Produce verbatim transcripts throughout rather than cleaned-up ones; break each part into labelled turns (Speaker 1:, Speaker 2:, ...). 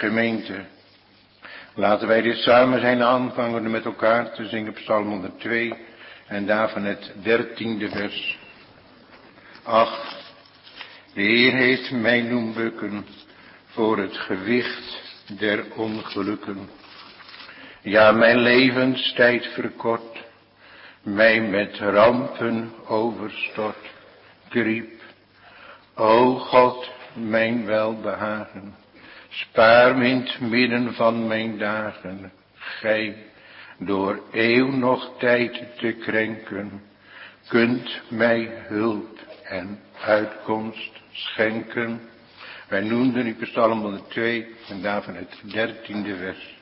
Speaker 1: Gemeente, laten wij dit samen zijn aanvangen met elkaar te zingen Psalm honderdtwee en daarvan het dertiende vers. Ach, de Heer heeft mij doen bukken voor het gewicht der ongelukken. Ja, mijn levenstijd verkort, mij met rampen overstort. Ik riep, o God, mijn welbehagen, spaar me in het midden van mijn dagen. Gij, door eeuw nog tijd te krenken, kunt mij hulp en uitkomst schenken. Wij noemden u Psalm honderdtwee en daarvan het dertiende vers.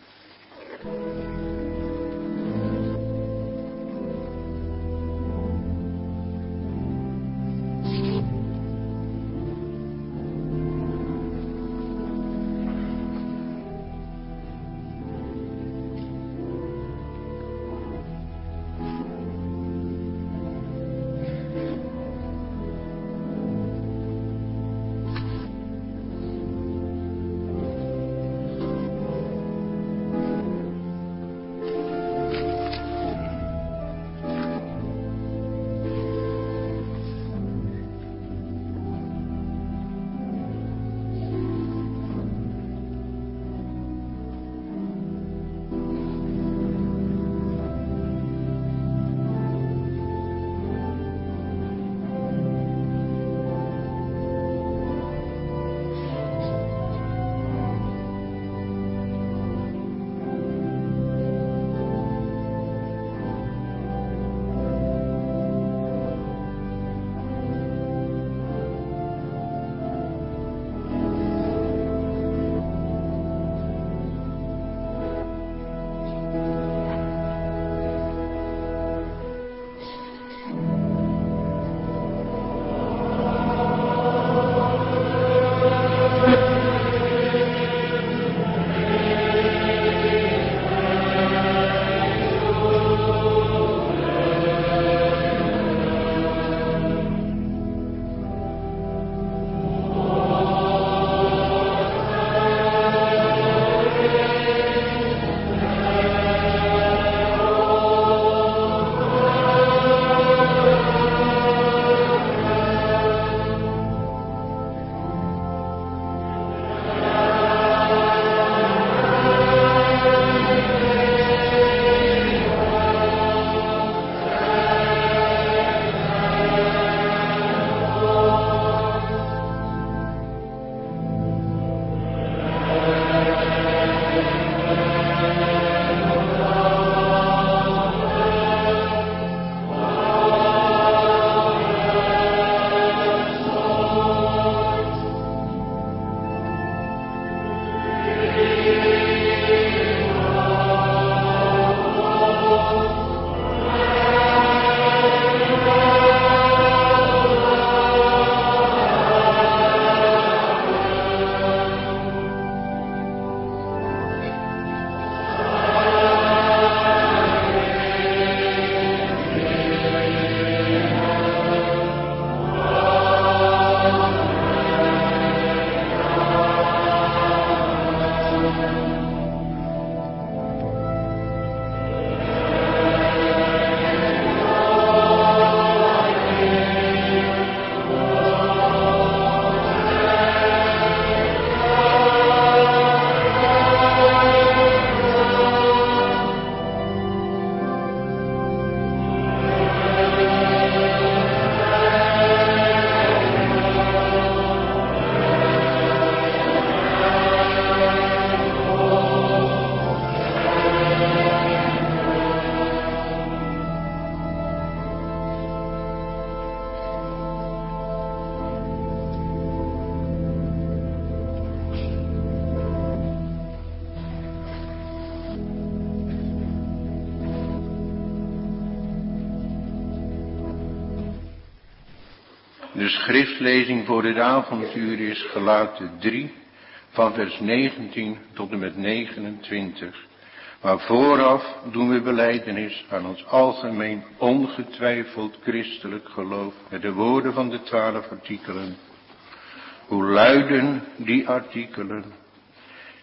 Speaker 1: De schriftlezing voor dit avonduur is Galaten drie, van vers negentien tot en met negenentwintig. Maar vooraf doen we belijdenis aan ons algemeen ongetwijfeld christelijk geloof met de woorden van de twaalf artikelen. Hoe luiden die artikelen?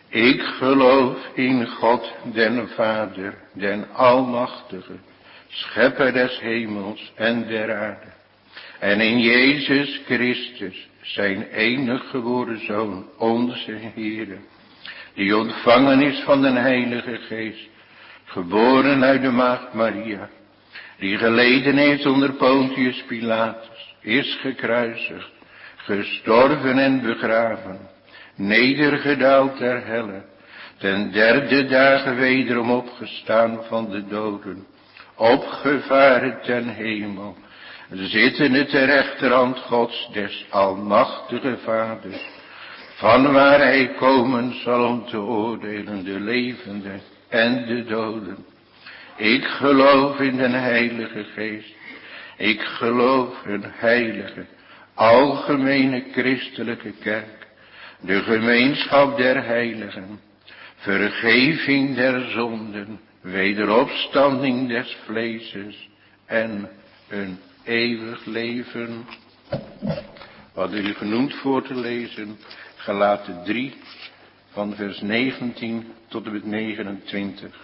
Speaker 1: Ik geloof in God den Vader, den Almachtige, Schepper des hemels en der aarde. En in Jezus Christus, zijn enige geboren Zoon, onze Heere, die ontvangen is van den Heilige Geest, geboren uit de Maagd Maria, die geleden heeft onder Pontius Pilatus, is gekruisigd, gestorven en begraven, nedergedaald ter helle, ten derde dagen wederom opgestaan van de doden, opgevaren ten hemel, zittende ter rechterhand Gods des almachtige Vaders, van waar hij komen zal om te oordelen de levenden en de doden. Ik geloof in den Heilige Geest. Ik geloof een heilige, algemene christelijke kerk, de gemeenschap der heiligen, vergeving der zonden, wederopstanding des vleeses en een eeuwig leven. Wat u genoemd voor te lezen, Galaten drie, van vers negentien tot en met negenentwintig.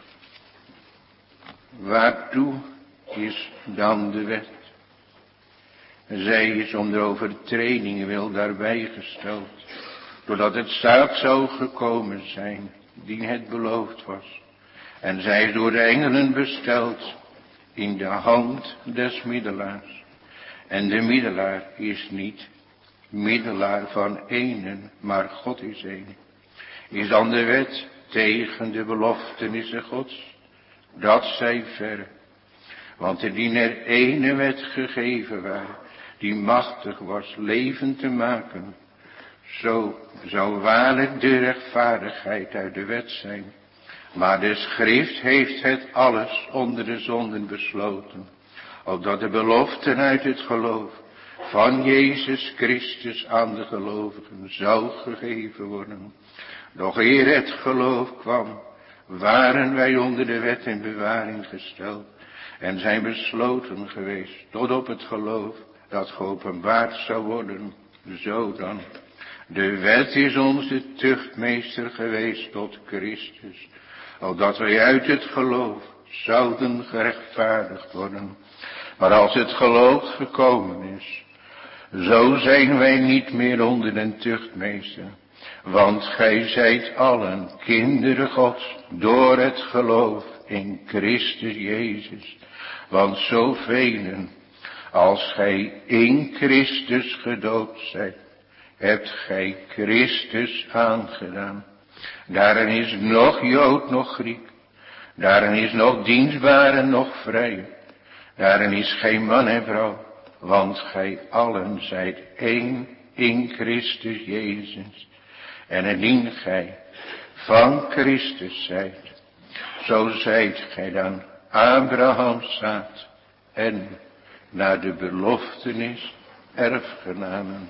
Speaker 1: Waartoe is dan de wet? Zij is om de overtreding wil daarbij gesteld, doordat het zaad zou gekomen zijn, die het beloofd was. En zij is door de engelen besteld in de hand des middelaars. En de middelaar is niet middelaar van enen, maar God is één. Is dan de wet tegen de beloftenissen Gods? Dat zij verre. Want indien er ene wet gegeven waren, die machtig was leven te maken, zo zou waarlijk de rechtvaardigheid uit de wet zijn. Maar de schrift heeft het alles onder de zonden besloten, opdat de beloften uit het geloof van Jezus Christus aan de gelovigen zou gegeven worden. Doch eer het geloof kwam, waren wij onder de wet in bewaring gesteld en zijn besloten geweest tot op het geloof dat geopenbaard zou worden. Zo dan, de wet is onze tuchtmeester geweest tot Christus, opdat wij uit het geloof zouden gerechtvaardigd worden. Maar als het geloof gekomen is, zo zijn wij niet meer onder den tuchtmeester. Want gij zijt allen kinderen Gods door het geloof in Christus Jezus. Want zoveel als gij in Christus gedoopt zijt, hebt gij Christus aangedaan. Daarin is nog Jood, nog Griek. Daarin is nog dienstbare, nog vrij. Daarin is geen man en vrouw. Want gij allen zijt één in Christus Jezus. En indien gij van Christus zijt, zo zijt gij dan Abrahams zaad en naar de beloftenis erfgenamen.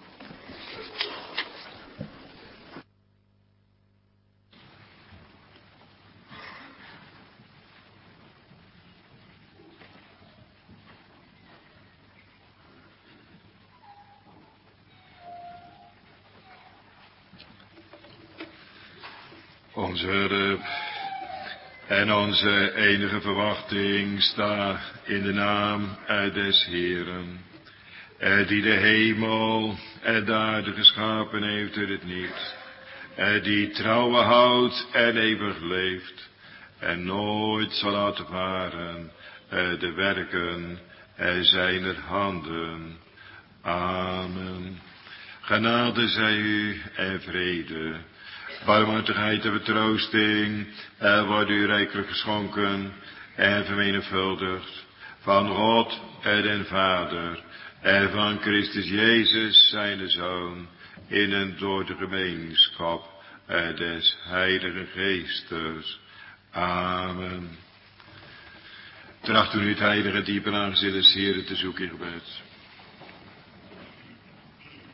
Speaker 2: Onze hulp en onze enige verwachting sta in de naam des Heeren, die de hemel en de aarde geschapen heeft uit het niets, die trouwen houdt en eeuwig leeft en nooit zal laten varen de werken zijner handen. Amen. Genade zij u en vrede. Barmhartigheid en vertroosting er wordt u rijkelijk geschonken en vermenigvuldigd van God en den Vader en van Christus Jezus zijn Zoon in en door de gemeenschap des Heilige Geestes. Amen. Tracht u nu het heilige diepe aangezicht des Heeren te zoeken in gebed.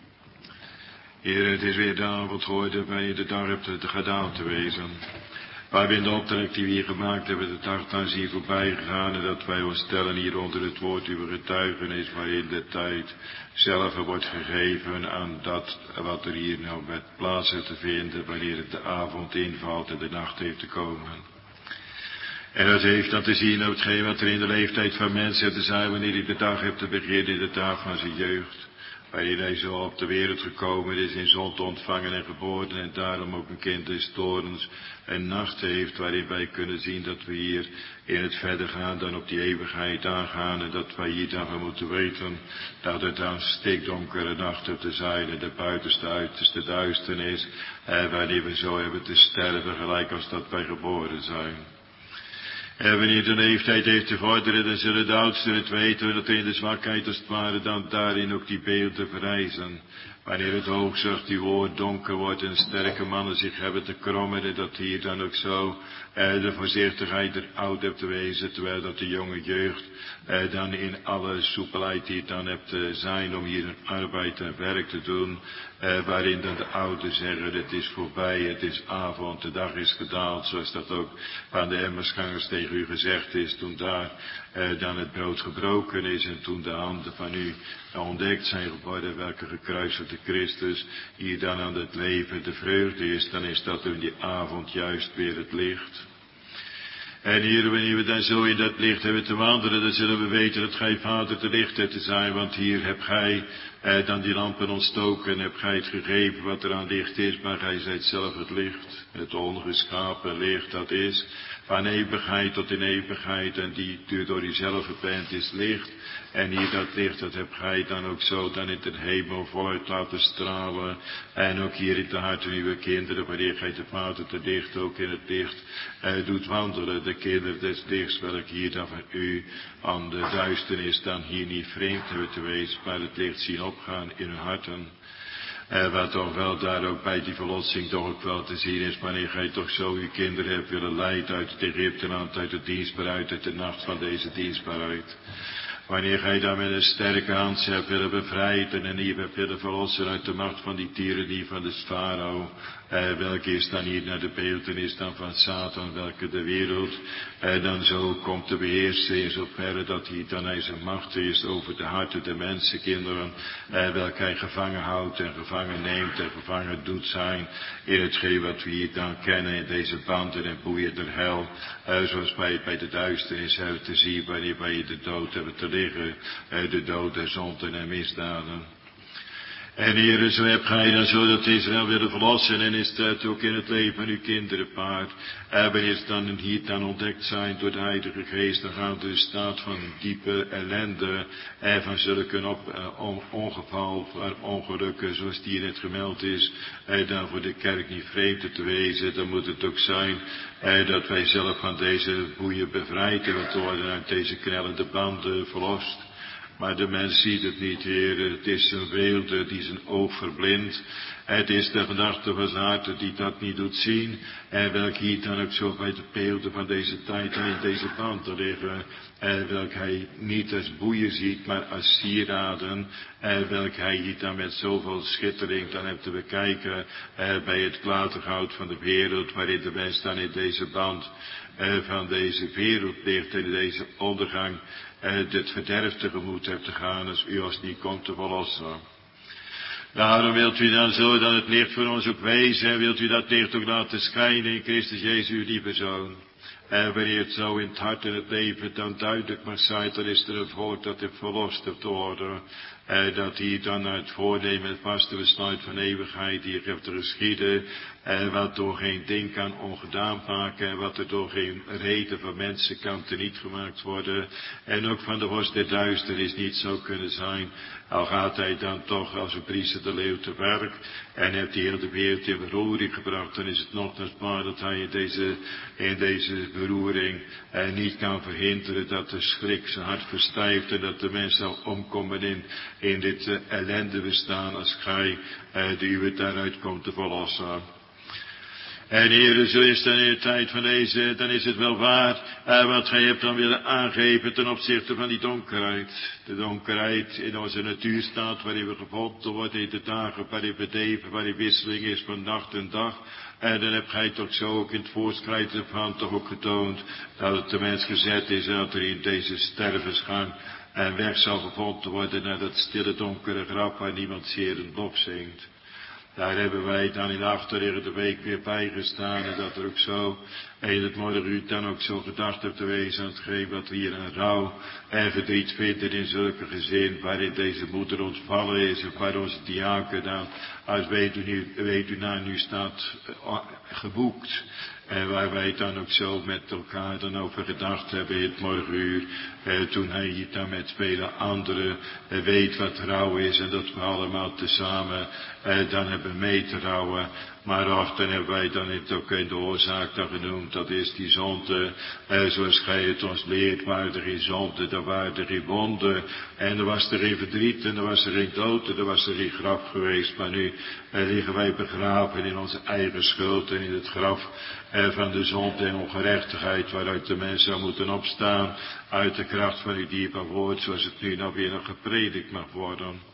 Speaker 2: Heer, het is weer de avond geworden dat wij de dag hebt gedaan te wezen. waar we in de opdracht die we hier gemaakt hebben de dag aan zien voorbij gegaan en dat wij ons stellen hier onder het woord uw getuigenis waarin de tijd zelf wordt gegeven aan dat wat er hier nou met plaats heeft te vinden wanneer het de avond invalt en de nacht heeft te komen. En dat heeft dan te zien op hetgeen wat er in de leeftijd van mensen te zijn wanneer hij de dag heeft te beginnen in de dag van zijn jeugd. Waarin hij zo op de wereld gekomen is, in zonde ontvangen en geboren en daarom ook een kind des toorns en nacht heeft, waarin wij kunnen zien dat we hier in het verder gaan dan op die eeuwigheid aangaan en dat wij hier dan moeten weten dat het dan stikdonkere nachten te zijn en de buitenste uiterste duisternis, eh, wanneer we zo hebben te sterven gelijk als dat wij geboren zijn. En wanneer de leeftijd heeft te vorderen, dan zullen de oudsten het weten dat in de zwakheid als het ware dan daarin ook die beelden verrijzen. Wanneer het hoogzucht die woord donker wordt en sterke mannen zich hebben te krommen en dat hier dan ook zo eh, de voorzichtigheid er oud hebt te wezen, terwijl dat de jonge jeugd eh, dan in alle soepelheid die het dan hebt te zijn om hier een arbeid en werk te doen, eh, waarin dan de ouderen zeggen het is voorbij, het is avond, de dag is gedaald, zoals dat ook van de Emmersgangers tegen u gezegd is, toen daar eh, dan het brood gebroken is en toen de handen van u ontdekt zijn geworden, welke gekruisigde Christus hier dan aan het leven de vreugde is, dan is dat in die avond juist weer het licht. En hier, wanneer we dan zo in dat licht hebben te wandelen, dan zullen we weten dat gij Vader te licht hebt te zijn, want hier hebt gij eh, dan die lampen ontstoken en hebt gij het gegeven wat er aan licht is, maar gij zijt zelf het licht, het ongeschapen licht dat is, van eeuwigheid tot in eeuwigheid en die door uzelf bent is licht. En hier dat licht, dat hebt gij dan ook zo dan in de hemel voort laten stralen. En ook hier in de harten uw kinderen, wanneer gij de Vader te dicht ook in het licht eh, doet wandelen. De kinderen des lichts, welk hier dan van u aan de duisternis dan hier niet vreemd hebben te wezen, maar het licht zien opgaan in hun harten. Eh, wat toch wel daar ook bij die verlossing toch ook wel te zien is, wanneer gij toch zo uw kinderen hebt willen leiden uit het Egypteland, uit het dienstbaarheid, uit de nacht van deze dienstbaarheid. Wanneer gij dan met een sterke hand hebt willen bevrijden en hier hebt willen verlossen uit de macht van die tirannie van de farao, eh, welke is dan hier naar de beeltenis dan van Satan, welke de wereld eh, dan zo komt te beheersen in zoverre dat hij dan hij zijn macht is over de harten der mensenkinderen, eh, welke hij gevangen houdt en gevangen neemt en gevangen doet zijn in hetgeen wat we hier dan kennen in deze banden en boeien der hel, eh, zoals wij bij de duisternis hebben te zien wanneer wij de dood hebben te liggen, eh, de dood der zonden en misdaden. En Heere, zo hebt gij dan zo dat Israël willen verlossen en is dat ook in het leven van uw kinderen paard. En wanneer is dan hier dan ontdekt zijn door de Heilige Geest, dan gaat de staat van diepe ellende en van zulke op, uh, on, ongeval, van ongelukken zoals die in het gemeld is, en dan voor de kerk niet vreemd te wezen, dan moet het ook zijn eh, dat wij zelf van deze boeien bevrijd hebben worden, uit deze knellende banden verlost. Maar de mens ziet het niet, Heer. Het is zijn weelde die zijn oog verblindt. Het is de gedachte van zijn hart die dat niet doet zien. En welk hier dan ook zo bij de beelden van deze tijd en in deze banden liggen. En welk hij niet als boeien ziet, maar als sieraden. En welk hij hier dan met zoveel schittering dan hebt te bekijken. Eh, bij het klatergoud van de wereld, waarin de mens dan in deze band eh, van deze wereld ligt en in deze ondergang Uh, dit verderf tegemoet hebt te gaan als u ons niet komt te verlossen. Daarom wilt u dan zo dat het licht voor ons ook wezen en wilt u dat licht ook laten schijnen in Christus Jezus uw lieve Zoon. En wanneer het zo in het hart en het leven dan duidelijk mag zijn, dan is er een volk dat heeft verlost te worden. En dat hier dan uit voornemen het vaste besluit van eeuwigheid hier heeft te geschieden. En wat door geen ding kan ongedaan maken. En wat er door geen reden van mensen kan teniet gemaakt worden. En ook van de vorst der duisternis niet zou kunnen zijn. Al gaat hij dan toch als een priester de leeuw te werk. En heeft hij heel de wereld in beroering gebracht. Dan is het nogthans maar dat hij in deze, in deze beroering eh, niet kan verhinderen dat de schrik zijn hart verstijft. En dat de mens zal omkomen in, in dit uh, ellende bestaan als gij uh, de uwe daaruit komt te verlossen. En Heere, zo is dan in de tijd van deze, dan is het wel waard uh, wat gij hebt dan willen aangeven ten opzichte van die donkerheid. De donkerheid in onze natuurstaat waarin we gevonden worden in de dagen waarin we leven, waarin wisseling is van nacht en dag. En dan heb gij toch zo ook in het voortschrijden ervan toch ook getoond dat het de mens gezet is en dat er in deze stervensgang en weg zal gevonden worden naar dat stille donkere graf waar niemand zeer een lof zingt. Daar hebben wij dan in de achterliggende week weer bijgestaan en dat er ook zo in het morgenuur dan ook zo gedacht hebt te wezen aan hetgeen wat we hier aan rouw en verdriet vinden in zulke gezin waarin deze moeder ontvallen is en waar onze diaken dan, als weet u, nu, weet u na nu staat, uh, geboekt. En waar wij dan ook zo met elkaar dan over gedacht hebben in het morgenuur, eh, toen hij hier dan met vele anderen eh, weet wat rouw is en dat we allemaal tezamen eh, dan hebben mee te rouwen. Maar ach, dan hebben wij dan het ook in de oorzaak dan genoemd, dat is die zonde, eh, zoals gij het ons leert, waar er geen zonde, dan waren er geen wonden, en er was er geen verdriet, en er was er geen dood, en er was er geen graf geweest, maar nu eh, liggen wij begraven in onze eigen schuld en in het graf eh, van de zonde en ongerechtigheid, waaruit de mens zou moeten opstaan, uit de kracht van uw dierbaar woord, zoals het nu nog weer nog gepredikt mag worden.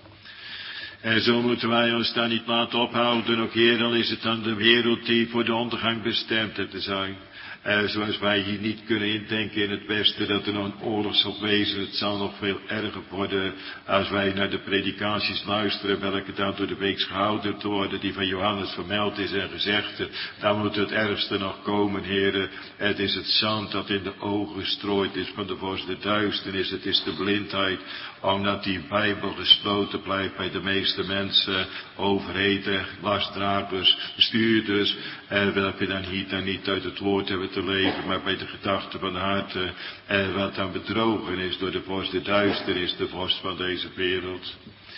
Speaker 2: En zo moeten wij ons dan niet laten ophouden, ook hier al is het dan de wereld die voor de ondergang bestemd heeft te zijn. Uh, zoals wij hier niet kunnen indenken in het Westen dat er nog een oorlog zal wezen, het zal nog veel erger worden als wij naar de predikaties luisteren, welke dan door de week gehouden te worden, die van Johannes vermeld is en gezegd, dan moet het ergste nog komen, heren. Het is het zand dat in de ogen gestrooid is van de vorst de duisternis, het is de blindheid, omdat die Bijbel gesloten blijft bij de meeste mensen, overheden, lastdragers, bestuurders, eh, welke dan hier dan niet uit het woord hebben te leven, maar bij de gedachten van de harten, eh, wat dan bedrogen is door de vorst de duisternis, de vorst van deze wereld.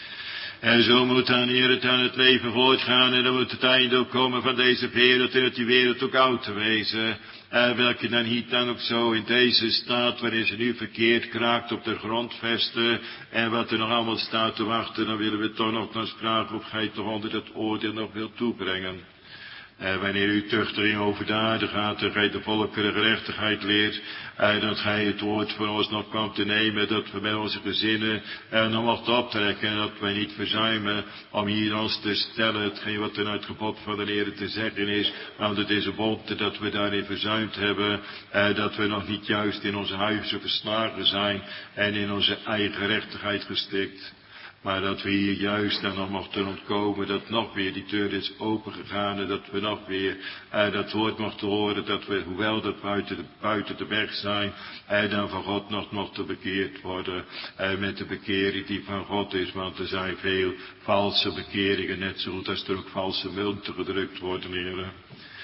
Speaker 2: En zo moet dan, Heer, het aan het leven voortgaan en dan moet het einde ook komen van deze wereld en dat die wereld ook oud te wezen. Uh, welke dan hier dan ook zo in deze staat waarin ze nu verkeerd kraakt op de grondvesten en wat er nog allemaal staat te wachten, dan willen we toch nog eens vragen of gij toch onder dat oordeel nog wilt toebrengen. Uh, wanneer u tuchtering over de aarde gaat en gij de volkeren gerechtigheid leert, uh, dat gij het woord voor ons nog kwam te nemen, dat we bij onze gezinnen uh, nog mochten optrekken en dat wij niet verzuimen om hier ons te stellen, hetgeen wat er uit het gebod van de Heer te zeggen is, want het is een wonder dat we daarin verzuimd hebben, uh, dat we nog niet juist in onze huizen verslagen zijn en in onze eigen gerechtigheid gestikt. Maar dat we hier juist dan nog mochten ontkomen, dat nog weer die deur is opengegaan en dat we nog weer uh, dat woord mochten horen, dat we, hoewel dat buiten de, buiten de weg zijn, uh, dan van God nog mochten bekeerd worden uh, met de bekering die van God is, want er zijn veel valse bekeringen, net zo goed als er ook valse munten gedrukt worden, heren.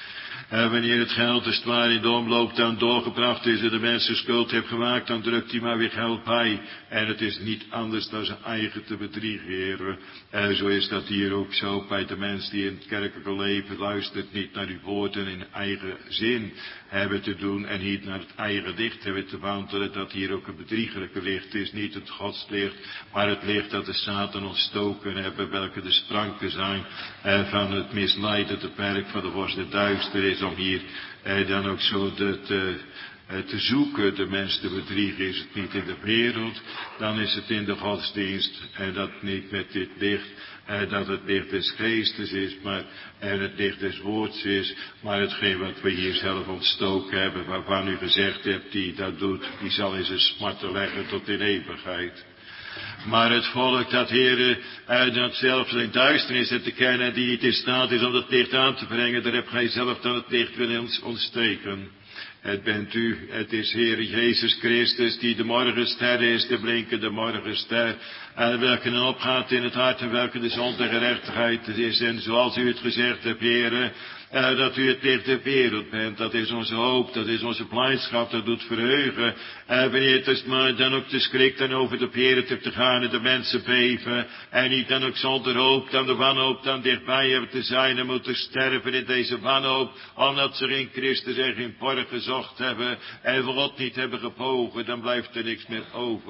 Speaker 2: Uh, wanneer het geld als het ware in de omloop dan doorgebracht is en de mensen schuld heeft gemaakt, dan drukt hij maar weer geld bij. En het is niet anders dan zijn eigen te bedriegen, heren. Uh, zo is dat hier ook zo bij de mens die in het kerkelijke leven luistert, niet naar uw woorden in eigen zin hebben te doen en niet naar het eigen licht hebben te wandelen, dat hier ook een bedriegelijke licht is, niet het godslicht, maar het licht dat de Satan ontstoken hebben, welke de spranken zijn uh, van het misleidende werk van de vorst de duister is, om hier eh, dan ook zo de, te, eh, te zoeken, de mens te bedriegen. Is het niet in de wereld, dan is het in de godsdienst. En dat niet met dit licht, eh, dat het licht des geestes is, maar en het licht des woords is, maar hetgeen wat we hier zelf ontstoken hebben, waarvan u gezegd hebt, die dat doet, die zal in zijn smarten leggen tot in eeuwigheid. Maar het volk dat, heren, uh, dat zelfs in duisternis heeft te kennen, die niet in staat is om dat licht aan te brengen, daar hebt gij zelf dan het licht willen ontsteken. Het bent u, het is Heere Jezus Christus, die de morgenster is, de blinkende morgenster, en welke dan opgaat in het hart en welke de zon de gerechtigheid is. En zoals u het gezegd hebt, Heere, Uh, dat u het licht der wereld bent, dat is onze hoop, dat is onze blijdschap, dat doet verheugen. Uh, wanneer het is maar dan ook de schrik dan over de wereld hebt te gaan en de mensen beven, en niet dan ook zonder hoop, dan de wanhoop dan dichtbij hebben te zijn en moeten sterven in deze wanhoop, omdat ze in Christus er geen borg gezocht hebben en voor God niet hebben gebogen, dan blijft er niks meer over.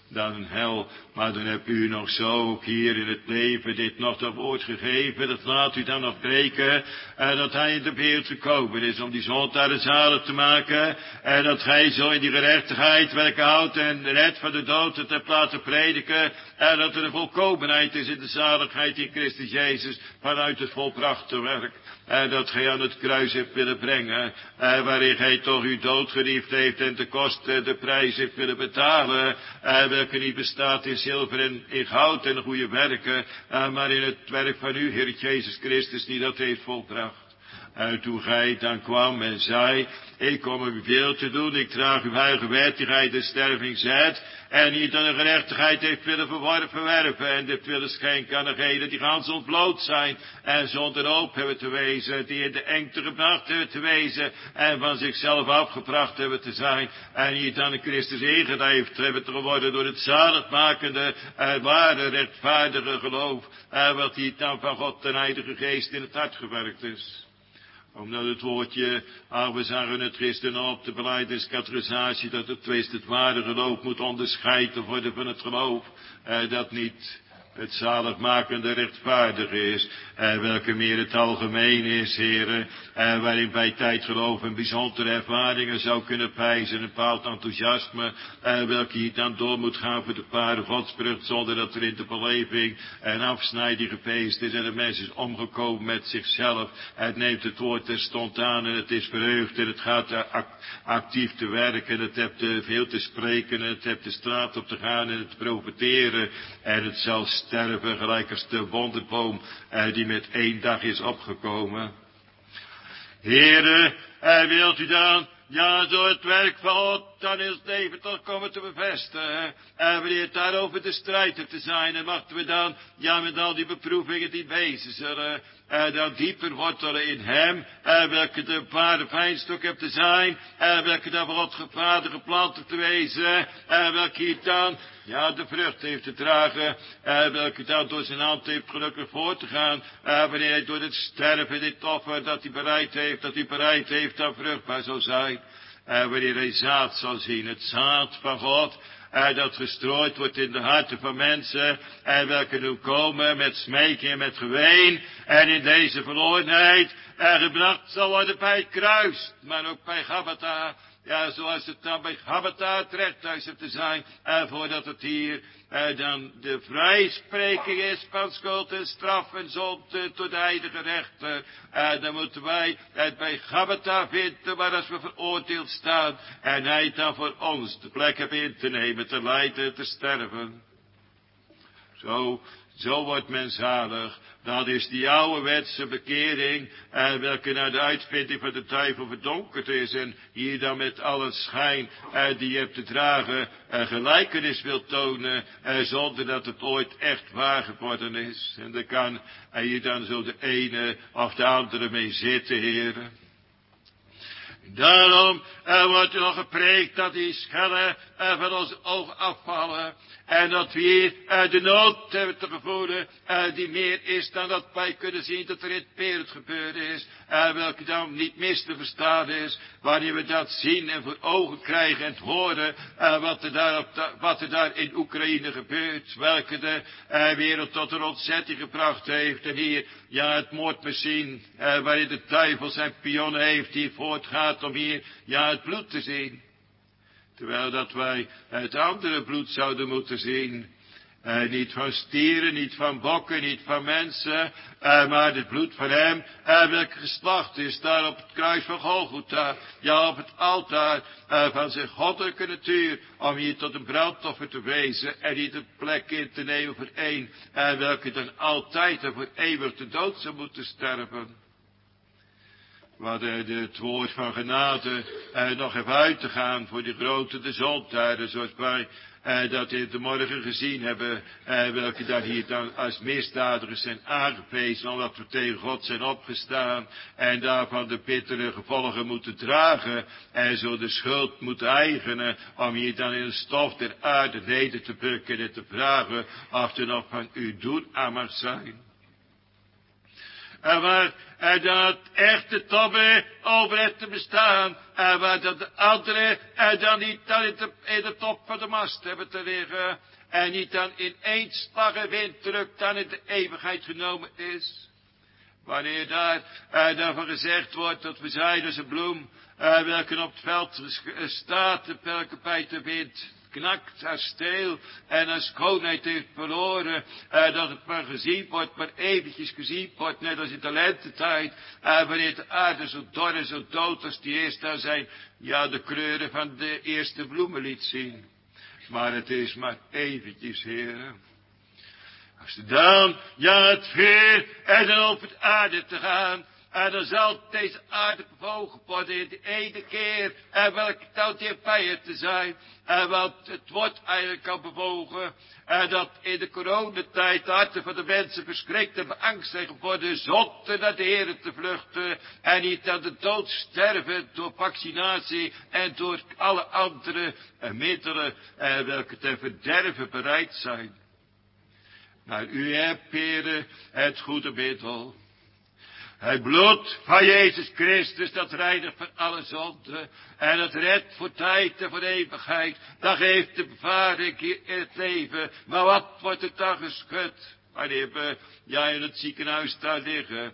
Speaker 2: dan een hel. Maar dan hebt u nog zo ook hier in het leven dit nog dat woord gegeven. Dat laat u dan nog spreken. En dat hij in de wereld gekomen is om die zondaren zalig te maken. En dat gij zo in die gerechtigheid welke houdt en redt van de dood het hebt laten prediken. En dat er een volkomenheid is in de zaligheid in Christus Jezus vanuit het volbrachte werk. En dat gij aan het kruis hebt willen brengen. En waarin gij toch uw dood geriefd heeft en de kosten, de prijs heeft willen betalen. En welke niet bestaat in zilver en in goud en goede werken. En maar in het werk van u, Heer Jezus Christus, die dat heeft volbracht. En toen gij dan kwam en zei, ik kom u veel te doen, ik draag uw heilige wet, die gij de sterving zet, en niet aan de gerechtigheid heeft willen verworven werpen, en dit willen schenken aan degenen die gans ontbloot zijn, en zonder hoop hebben te wezen, die in de engte gebracht hebben te wezen, en van zichzelf afgebracht hebben te zijn, en niet aan de Christus ingeleefd hebben te worden door het zaligmakende, en ware, rechtvaardige geloof, en wat hier dan van God de Heilige Geest in het hart gewerkt is. Omdat het woordje, ah, we zagen het gisteren op de belijdeniscategorisatie, dat het tweest het ware geloof moet onderscheiden worden van het geloof, eh, dat niet het zaligmakende rechtvaardige is, eh, welke meer het algemeen is, heren, eh, waarin bij tijdgeloof en bijzondere ervaringen zou kunnen pijzen, een bepaald enthousiasme, eh, welke hier dan door moet gaan voor de pare godsvrucht, zonder dat er in de beleving een afsnijding geweest is en de mens is omgekomen met zichzelf. Het neemt het woord terstond aan en het is verheugd en het gaat act, actief te werken, het hebt te veel te spreken en het hebt de straat op te gaan en het profiteren en het zal sterven gelijk als de wonderboom eh, die met één dag is opgekomen. Heere, eh, wilt u dan, ja, door het werk van God, dan is het leven toch komen te bevestigen. En wanneer het daarover de strijd te zijn, en wachten we dan, ja, met al die beproevingen die wezen zullen, en dan dieper wortelen in hem, en welke de ware fijnstok hebt te zijn, en welke dan van God gevaarde geplant te wezen, en welke hier dan, ja, de vrucht heeft te dragen, en welke dan door zijn hand heeft gelukkig voor te gaan, en wanneer hij door het sterven, dit offer, dat hij bereid heeft, dat hij bereid heeft, dan vruchtbaar zal zijn. En wanneer hij zaad zal zien, het zaad van God, en dat gestrooid wordt in de harten van mensen, en welke nu komen met smeken en met geween, en in deze verlorenheid, en gebracht zal worden bij het kruis, maar ook bij Gabbatha, ja, zoals het dan bij Gabbatha terecht thuis heeft te zijn, en voordat het hier eh, dan de vrijspreking is van schuld en straf en zonde tot de heilige rechter, en dan moeten wij het bij Gabbatha vinden, waar als we veroordeeld staan, en hij dan voor ons de plek heeft in te nemen, te lijden, te sterven. Zo, zo wordt men zalig. Dat is die ouderwetse bekering, en welke naar de uitvinding van de duivel verdonkerd is, en hier dan met alle schijn, en die je hebt te dragen, en gelijkenis wil tonen, en zonder dat het ooit echt waar geworden is. En dan kan, en hier dan zo de ene of de andere mee zitten, heren. Daarom er wordt er nog gepreekt dat die schellen er van ons oog afvallen. En dat we hier uh, de nood hebben te gevoelen, uh, die meer is dan dat wij kunnen zien dat er in het wereld gebeurd is. Uh, welke dan niet mis te verstaan is, wanneer we dat zien en voor ogen krijgen en horen, uh, wat, er daar op de, wat er daar in Oekraïne gebeurt. Welke de uh, wereld tot een ontzetting gebracht heeft. En hier, ja, het moordmachine, uh, waarin de duivel zijn pionnen heeft, die voortgaat om hier, ja, het bloed te zien. Terwijl dat wij het andere bloed zouden moeten zien. Uh, niet van stieren, niet van bokken, niet van mensen. Uh, maar het bloed van hem. Uh, welke geslacht is daar op het kruis van Golgotha. Ja, op het altaar uh, van zijn goddelijke natuur. Om hier tot een brandoffer te wezen. En hier de plek in te nemen voor één. Uh, welke dan altijd en voor eeuwig de dood zou moeten sterven. Wat uh, het woord van genade uh, nog even uit te gaan voor die grote de zondaarden, zoals wij uh, dat in de morgen gezien hebben, uh, welke dan hier dan als misdadigers zijn aangewezen, omdat we tegen God zijn opgestaan en daarvan de bittere gevolgen moeten dragen en zo de schuld moeten eigenen, om hier dan in de stof der aarde neder te bukken en te vragen of er nog van u doen aan mag zijn. En waar en dat echte tobbe over het te bestaan. En waar dat de andere en dan niet dan in de, in de top van de mast hebben te liggen. En niet dan in één slag en winddruk dan in de eeuwigheid genomen is. Wanneer daar en daarvan gezegd wordt dat we zijn als een bloem. En welke op het veld staat, welke bij de wind knakt haar steel en haar schoonheid heeft verloren. En dat het maar gezien wordt, maar eventjes gezien wordt, net als in de lentetijd. En wanneer de aarde zo dor en zo dood als die eerst daar zijn, ja, de kleuren van de eerste bloemen liet zien. Maar het is maar eventjes, heren. Als de dan, ja, het veer en dan op het aarde te gaan. En dan zal deze aarde bewogen worden in de ene keer. En welke dan dichtbij het te zijn. En want het wordt eigenlijk al bewogen. En dat in de coronatijd de harten van de mensen verschrikt en beangst zijn geworden. Zonder naar de Heer te vluchten. En niet aan de dood sterven door vaccinatie. En door alle andere middelen. En welke ten verderven bereid zijn. Maar u hebt, heren, het goede middel. Het bloed van Jezus Christus, dat reinigt van alle zonden. En het redt voor tijd en voor eeuwigheid. Dat geeft de bevaring hier in het leven. Maar wat wordt er dan geschud? Wanneer we, ja, in het ziekenhuis daar liggen.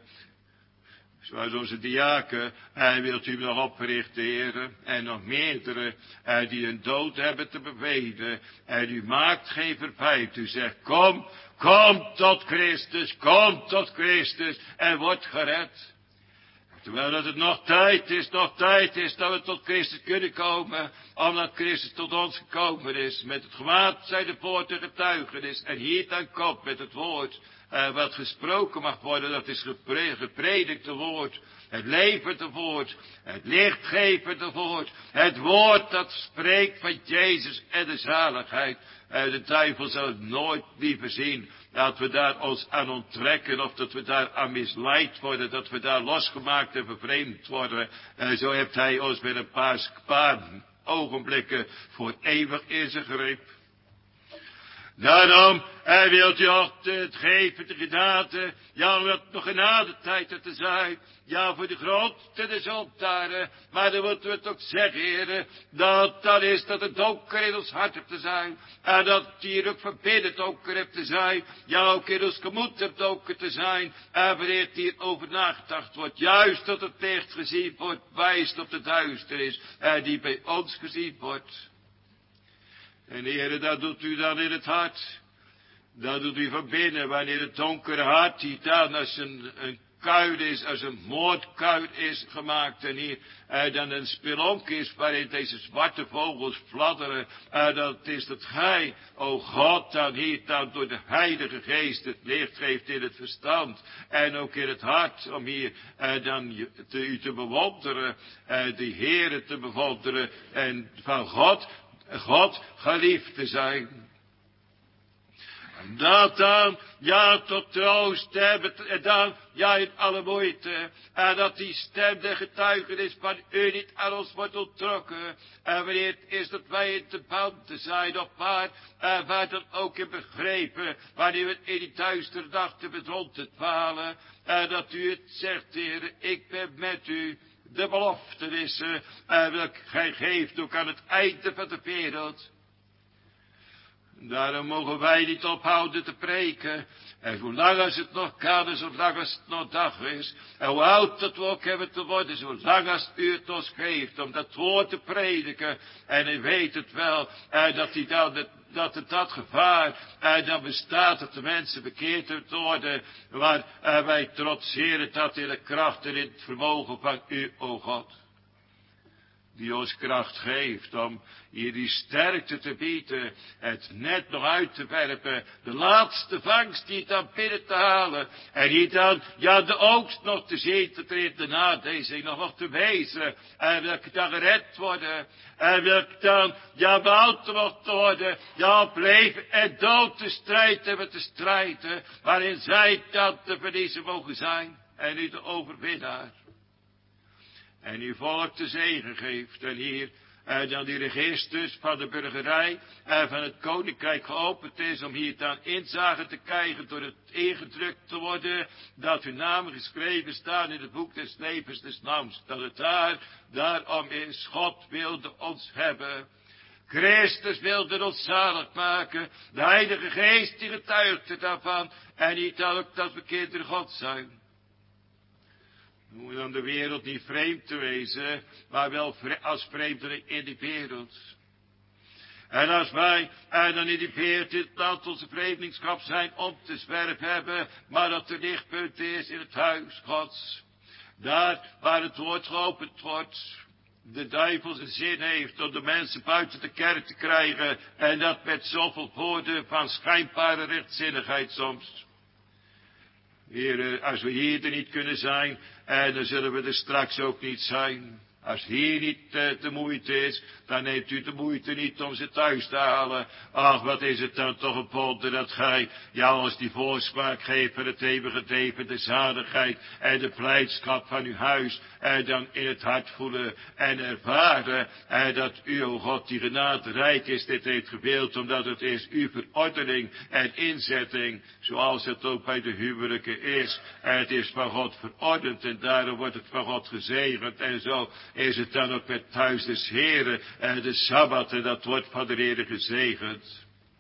Speaker 2: Zoals onze diaken, en wilt u nog oprichten, heren, en nog meerdere, en die hun dood hebben te bevelen, en u maakt geen verwijt, u zegt, kom, kom tot Christus, kom tot Christus, en word gered. Terwijl dat het nog tijd is, nog tijd is, dat we tot Christus kunnen komen, omdat Christus tot ons gekomen is, met het gewaad zijn de poorten getuigenis, en hier dan komt met het woord, Uh, wat gesproken mag worden, dat is gepre gepredikte woord. Het levende woord. Het lichtgevende woord. Het woord dat spreekt van Jezus en de zaligheid. Uh, de duivel zal het nooit liever zien. Dat we daar ons aan onttrekken. Of dat we daar aan misleid worden. Dat we daar losgemaakt en vervreemd worden. Uh, zo heeft hij ons met een paar, paar ogenblikken voor eeuwig in zijn greep. Daarom, hij wilt je ook het geven, de genade, ja, om het nog genadetijd te zijn, ja, voor de grootste de zondaren, maar dan moeten we het ook zeggen, heren, dat dat is dat het donker in ons hart hebt te zijn, en dat het hier ook van binnen donker hebt te zijn, ja, ook in ons gemoed hebt donker te zijn, en wanneer het hier over nagedacht wordt, juist dat het licht gezien wordt, wijst op de duisternis, en die bij ons gezien wordt. En heren, dat doet u dan in het hart. Dat doet u van binnen, wanneer het donkere hart hier dan als een, een kuil is, als een moordkuil is gemaakt. En hier eh, dan een spelonk is waarin deze zwarte vogels fladderen. En dat is dat gij, o God, dan hier dan door de Heilige Geest het licht geeft in het verstand. En ook in het hart om hier eh, dan te, u te bewonderen. Eh, de Heere te bewonderen. En van God... God geliefd te zijn. En dat dan, ja, tot troost hebben, en dan, ja, in alle moeite. En dat die stem de getuigenis van u niet aan ons wordt onttrokken. En wanneer het is dat wij in de band te zijn, of waar, en waar dan ook in begrepen, wanneer we in die duistere nachten met rond te dwalen. En dat u het zegt, Heer, ik ben met u. De beloftenissen, uh, welke gij geeft ook aan het einde van de wereld. Daarom mogen wij niet ophouden te preken. En zolang als het nog kan en zolang als het nog dag is. En hoe oud dat we ook hebben te worden, zolang als u het ons geeft om dat woord te prediken. En u weet het wel, uh, dat hij dan het dat het dat gevaar, en dan bestaat dat de mensen bekeerd worden, waar uh, wij trotseren dat in de kracht en in het vermogen van u, o God. Die ons kracht geeft om hier die sterkte te bieden, het net nog uit te werpen, de laatste vangst die dan binnen te halen, en hier dan, ja, de oogst nog te zien, dat er in de nadezing nog nog te wezen, en welke dan gered worden, en welke dan, ja, behouden mocht worden, ja, op leven en dood te strijd hebben te strijden, waarin zij dan te verliezen mogen zijn, en u de overwinnaar. En uw volk de zegen geeft. En hier, En dan die registers van de burgerij en van het koninkrijk geopend is om hier dan inzage te krijgen door het ingedrukt te worden, dat uw namen geschreven staan in het boek des levens des Lams. Dat het daar, daarom is, God wilde ons hebben. Christus wilde ons zalig maken. De Heilige Geest die getuigde daarvan. En niet ook dat we kinderen God zijn. We hoeven dan de wereld niet vreemd te wezen, maar wel als vreemdeling in die wereld. En als wij, en dan in die wereld in het land onze vreemdelingschap zijn om te zwerven hebben, maar dat de lichtpunt is in het huis Gods. Daar waar het woord geopend wordt, de duivel zijn zin heeft om de mensen buiten de kerk te krijgen, en dat met zoveel woorden van schijnbare rechtzinnigheid soms. Heer, als we hier er niet kunnen zijn, en dan zullen we er straks ook niet zijn. Als hier niet uh, de moeite is, dan neemt u de moeite niet om ze thuis te halen. Ach, wat is het dan toch een wonder dat gij, ja, ons die voorspraak geeft van het eeuwige leven, de zaligheid en de blijdschap van uw huis, en dan in het hart voelen en ervaren, en dat u, o God, die genade rijk is, dit heeft gewild, omdat het is uw verordening en inzetting, zoals het ook bij de huwelijken is. En het is van God verordend, en daarom wordt het van God gezegend, en zo is het dan ook met thuis des Heren en de Sabbat, en dat wordt van de Heere gezegend.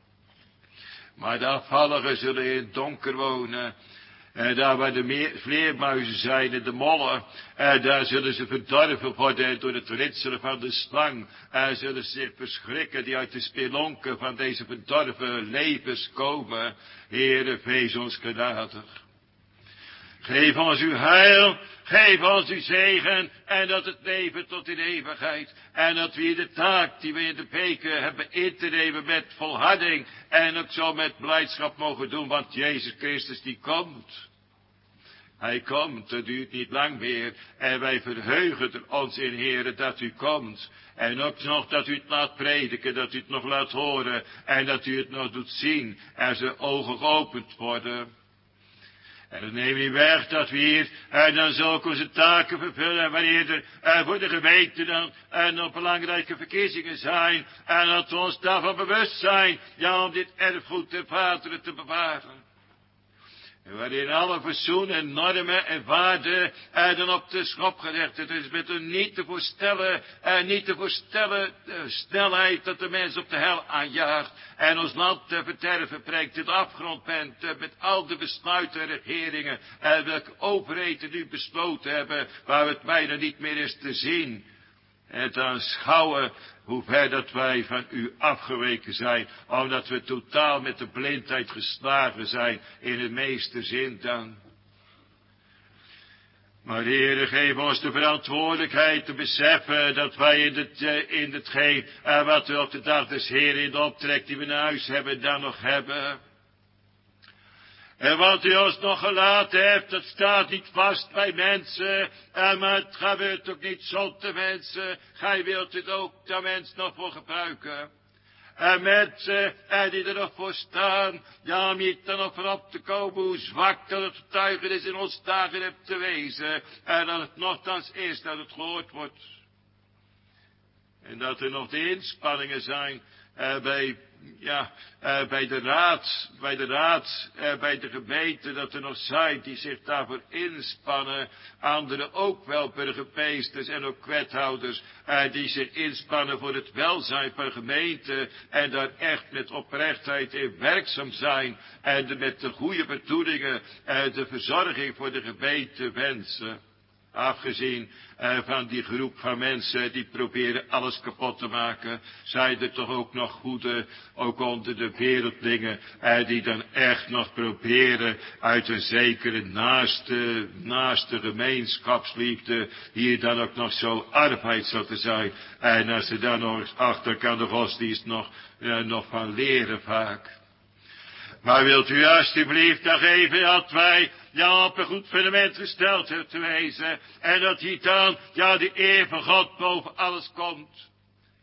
Speaker 2: Maar de afvalligen zullen in het donker wonen. En daar waar de vleermuizen zijn en de mollen, en daar zullen ze verdorven worden door het ritselen van de slang. En zullen ze zich verschrikken die uit de spelonken van deze verdorven levens komen. Heere, wees ons genadig. Geef ons uw heil, geef ons uw zegen, en dat het leven tot in eeuwigheid. En dat we de taak die we in de beker hebben in te nemen met volharding, en ook zo met blijdschap mogen doen, want Jezus Christus die komt. Hij komt, het duurt niet lang meer, en wij verheugen er ons in, Heere, dat u komt. En ook nog dat u het laat prediken, dat u het nog laat horen, en dat u het nog doet zien, en zijn ogen geopend worden. En dan neem je weg dat we hier, en dan zulke onze taken vervullen, en wanneer er en voor de gemeente dan, en nog belangrijke verkiezingen zijn, en dat we ons daarvan bewust zijn, ja, om dit erfgoed der vaderen te bewaren. En waarin alle verzoen en normen en waarden en dan op de schop gelegd. Het is met een niet te voorstellen en niet te voorstellen de snelheid dat de mens op de hel aanjaagt. En ons land te verderven brengt, in de afgrond bent met al de besluiten en regeringen. En welke overheden nu besloten hebben, waar het bijna niet meer is te zien. En te aanschouwen hoe ver dat wij van u afgeweken zijn, omdat we totaal met de blindheid geslagen zijn, in de meeste zin dan. Maar Heere, geef ons de verantwoordelijkheid te beseffen dat wij in het, in hetgeen, uh, wat we op de dag des Heeren in de optrek die we naar huis hebben, dan nog hebben. En wat u ons nog gelaten heeft, dat staat niet vast bij mensen. En maar het gebeurt ook niet zonder mensen. Gij wilt het ook de mens nog voor gebruiken. En mensen en die er nog voor staan. Ja, om niet er nog van op te komen hoe zwak dat het getuigenis in ons dagen hebt te wezen. En dat het nogthans is dat het gehoord wordt. En dat er nog de inspanningen zijn uh, bij... Ja, uh, bij de raad, bij de raad, uh, bij de gemeente, dat er nog zijn die zich daarvoor inspannen. Anderen ook wel, burgemeesters en ook wethouders, uh, die zich inspannen voor het welzijn van de gemeente. En daar echt met oprechtheid in werkzaam zijn. En de, met de goede bedoelingen, uh, de verzorging voor de gemeente wensen. Afgezien uh, van die groep van mensen die proberen alles kapot te maken, zijn er toch ook nog goede, ook onder de wereldlingen, uh, die dan echt nog proberen uit een zekere naaste, naaste gemeenschapsliefde, hier dan ook nog zo arbeidsam te zijn. En als ze dan nog achter kan de godsdienst nog, uh, nog van leren vaak. Maar wilt u alstublieft nog even dat wij, ja, op een goed fundament gesteld hebben te wezen. En dat hier dan, ja, de eer van God boven alles komt.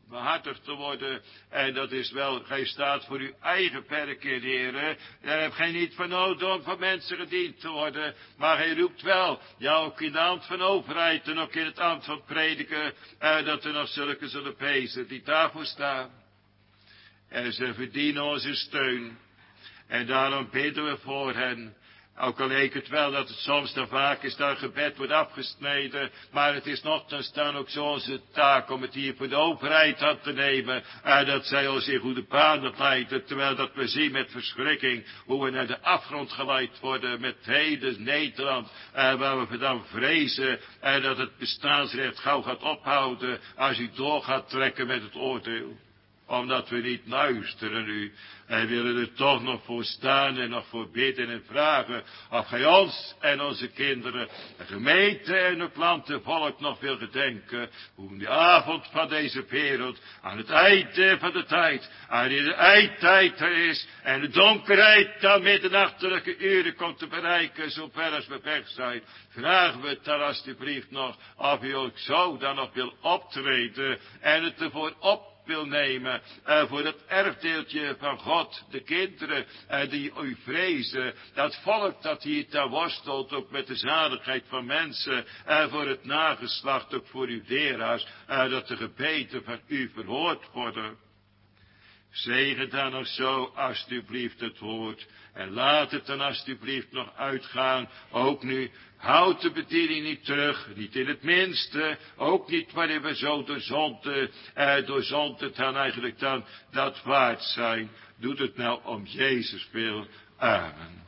Speaker 2: behartigd te worden. En dat is wel, gij staat voor uw eigen werk, Heer. Daar hebt gij niet van nodig om van mensen gediend te worden. Maar gij roept wel, ja ook in de hand van overheid en ook in het ambt van prediken, eh, dat er nog zulke zullen pezen die daarvoor staan. En ze verdienen onze steun. En daarom bidden we voor hen. Ook al leek het wel dat het soms dan vaak is dat gebed wordt afgesneden. Maar het is nogthans dan ook zo onze taak om het hier voor de overheid aan te nemen. En dat zij ons in goede banen leiden. Terwijl dat we zien met verschrikking hoe we naar de afgrond geleid worden met hele Nederland. En waar we dan vrezen en dat het bestaansrecht gauw gaat ophouden als u door gaat trekken met het oordeel. Omdat we niet luisteren nu. En willen er toch nog voor staan en nog voor bidden en vragen. Of gij ons en onze kinderen, de gemeente en het land, de volk nog wil gedenken. Hoe in de avond van deze wereld, aan het einde van de tijd, aan de eindtijd er is. En de donkerheid dan middernachtelijke uren komt te bereiken, zo ver als we weg zijn. Vragen we het dan alstublieft nog, of u ook zo dan nog wil optreden en het ervoor op wil nemen uh, voor dat erfdeeltje van God, de kinderen uh, die u vrezen, dat volk dat hier daar worstelt, ook met de zaligheid van mensen, uh, voor het nageslacht, ook voor uw leraars, uh, dat de gebeden van u verhoord worden. Zegen dan nog zo alstublieft het woord. En laat het dan alstublieft nog uitgaan. Ook nu, houd de bediening niet terug. Niet in het minste. Ook niet wanneer we zo door zonde, eh, door zonde dan eigenlijk dan dat waard zijn. Doe het nou om Jezus wil. Amen.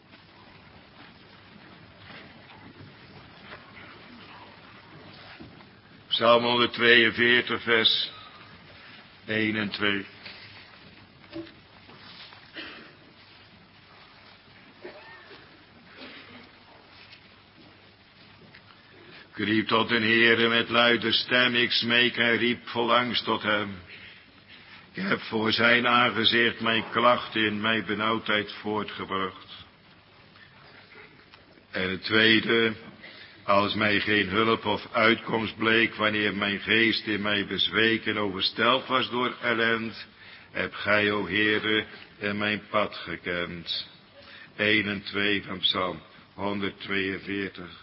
Speaker 2: Psalm honderdtweeënveertig vers één en twee. Ik riep tot den Heere met luide stem, ik smeek en riep vol angst tot hem. Ik heb voor zijn aangezicht mijn klacht in mijn benauwdheid voortgebracht. En het tweede, als mij geen hulp of uitkomst bleek, wanneer mijn geest in mij bezweek en overstelpt was door ellend, heb gij, o Heere, en mijn pad gekend. één en twee van Psalm honderdtweeënveertig.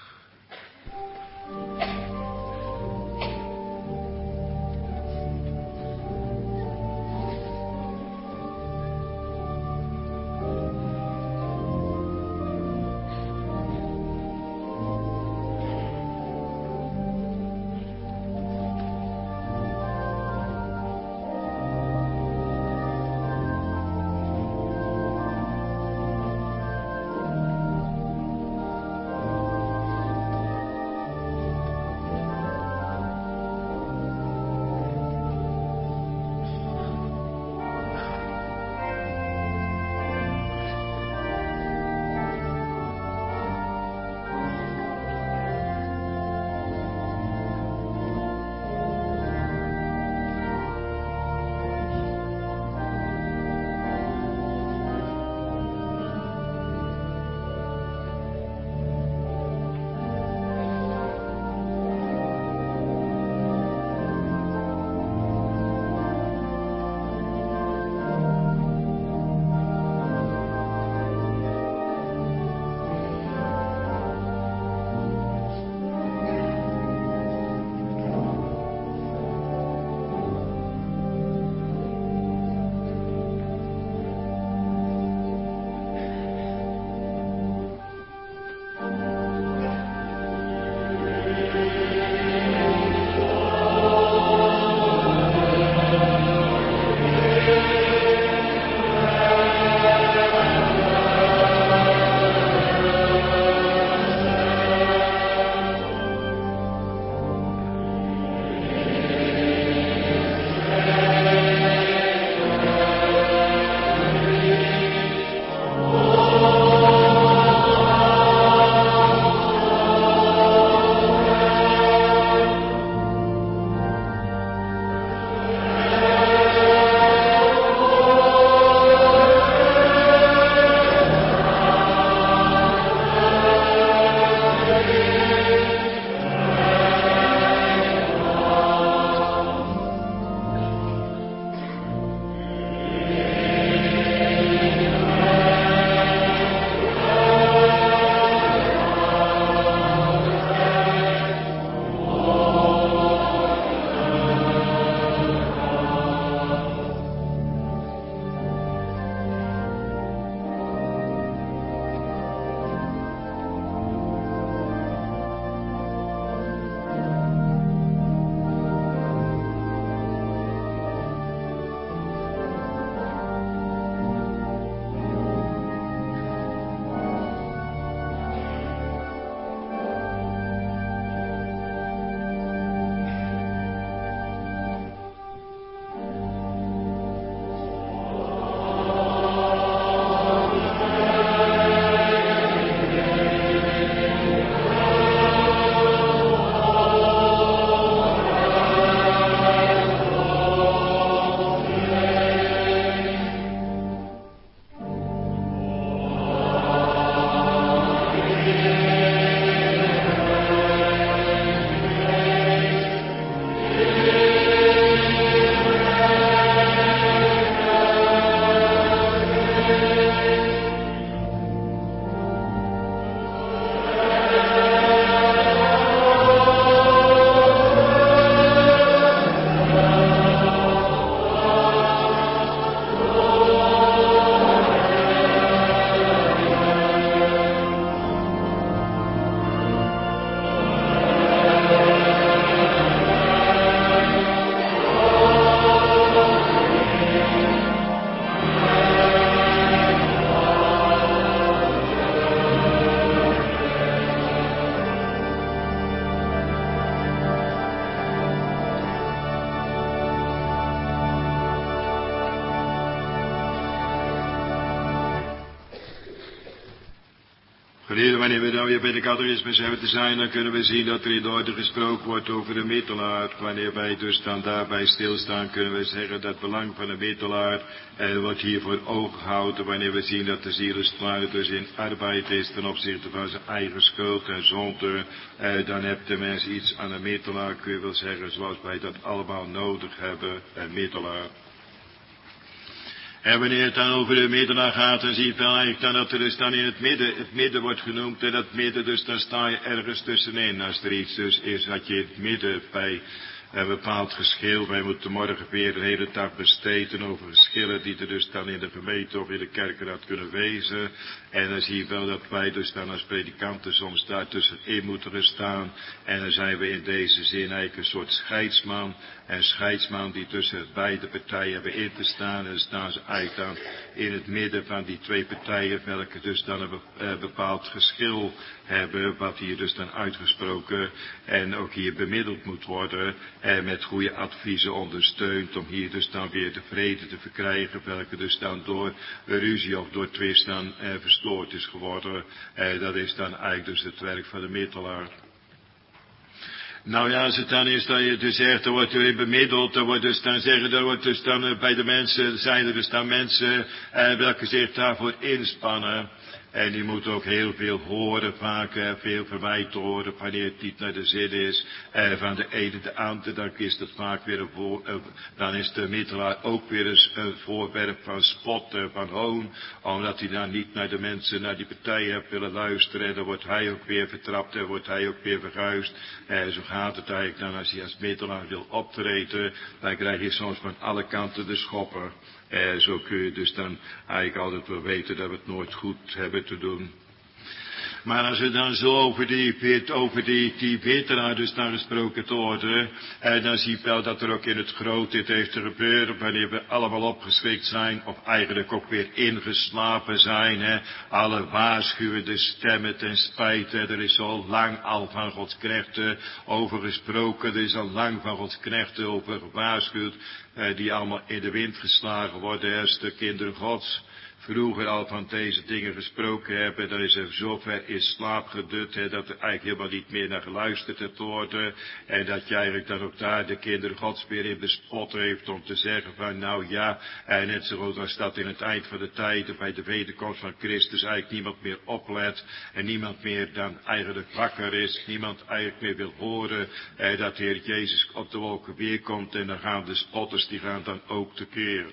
Speaker 2: Wanneer, wanneer we dan weer bij de catechismus hebben te zijn, dan kunnen we zien dat er in orde gesproken wordt over de middelaar. Wanneer wij dus dan daarbij stilstaan, kunnen we zeggen dat het belang van de middelaar eh, wordt hier voor ogen gehouden. Wanneer we zien dat de zielensklaar dus in arbeid is ten opzichte van zijn eigen schuld en zonde, eh, dan heeft de mens iets aan een middelaar, kun je wel zeggen, zoals wij dat allemaal nodig hebben, een middelaar. En wanneer het dan over de middelaar gaat, dan zie je wel eigenlijk dan dat er dus dan in het midden, het midden wordt genoemd. En dat midden dus, dan sta je ergens tussenin. Als er iets dus is wat je in het midden bij een bepaald geschil. Wij moeten morgen weer een hele dag besteden over geschillen die er dus dan in de gemeente of in de kerkenraad kunnen wezen. En dan zie je wel dat wij dus dan als predikanten soms daar tussenin moeten staan. En dan zijn we in deze zin eigenlijk een soort scheidsman. En scheidsman die tussen beide partijen hebben in te staan. En dan staan ze eigenlijk dan in het midden van die twee partijen, welke dus dan een bepaald geschil hebben, wat hier dus dan uitgesproken en ook hier bemiddeld moet worden. En met goede adviezen ondersteund om hier dus dan weer de vrede te verkrijgen, welke dus dan door ruzie of door twist dan eh, verstoord is geworden. Eh, dat is dan eigenlijk dus het werk van de middelaar. Nou ja, als het dan is dat je dus zegt, er wordt er bemiddeld, er wordt dus dan zeggen, er wordt dus dan uh, bij de mensen, zijn er dus dan mensen uh, welke zich daarvoor inspannen. En die moeten ook heel veel horen, vaak uh, veel verwijt horen, wanneer het niet naar de zin is. Uh, van de ene de andere, dan is het vaak weer een voor, uh, dan is de middelaar ook weer eens een voorwerp van spot, uh, van hoon. Omdat hij dan niet naar de mensen, naar die partijen heeft willen luisteren. En dan wordt hij ook weer vertrapt en wordt hij ook weer verguisd. Uh, zo gaat het eigenlijk dan als je als middelaar wil optreden. Dan krijg je soms van alle kanten de schoppen. Eh, zo kun je dus dan eigenlijk altijd wel weten dat we het nooit goed hebben te doen. Maar als we dan zo over die, over die, die middelaar dus dan gesproken te worden, eh, dan zie je wel dat er ook in het groot dit heeft te gebeuren, wanneer we allemaal opgeschrikt zijn, of eigenlijk ook weer ingeslapen zijn, hè. Alle waarschuwende stemmen ten spijt, hè. Er is al lang al van Gods knechten over gesproken, er is al lang van Gods knechten over gewaarschuwd, eh, die allemaal in de wind geslagen worden, als de kinderen Gods vroeger al van deze dingen gesproken hebben, dan is er zover in slaap gedut, hè, dat er eigenlijk helemaal niet meer naar geluisterd hebt worden. En dat je eigenlijk dan ook daar de kinderen Gods weer in bespot heeft om te zeggen van nou ja, en net zo als dat in het eind van de tijden bij de wederkomst van Christus eigenlijk niemand meer oplet en niemand meer dan eigenlijk wakker is, niemand eigenlijk meer wil horen eh, dat de Heer Jezus op de wolken weerkomt en dan gaan de spotters, die gaan dan ook tekeer.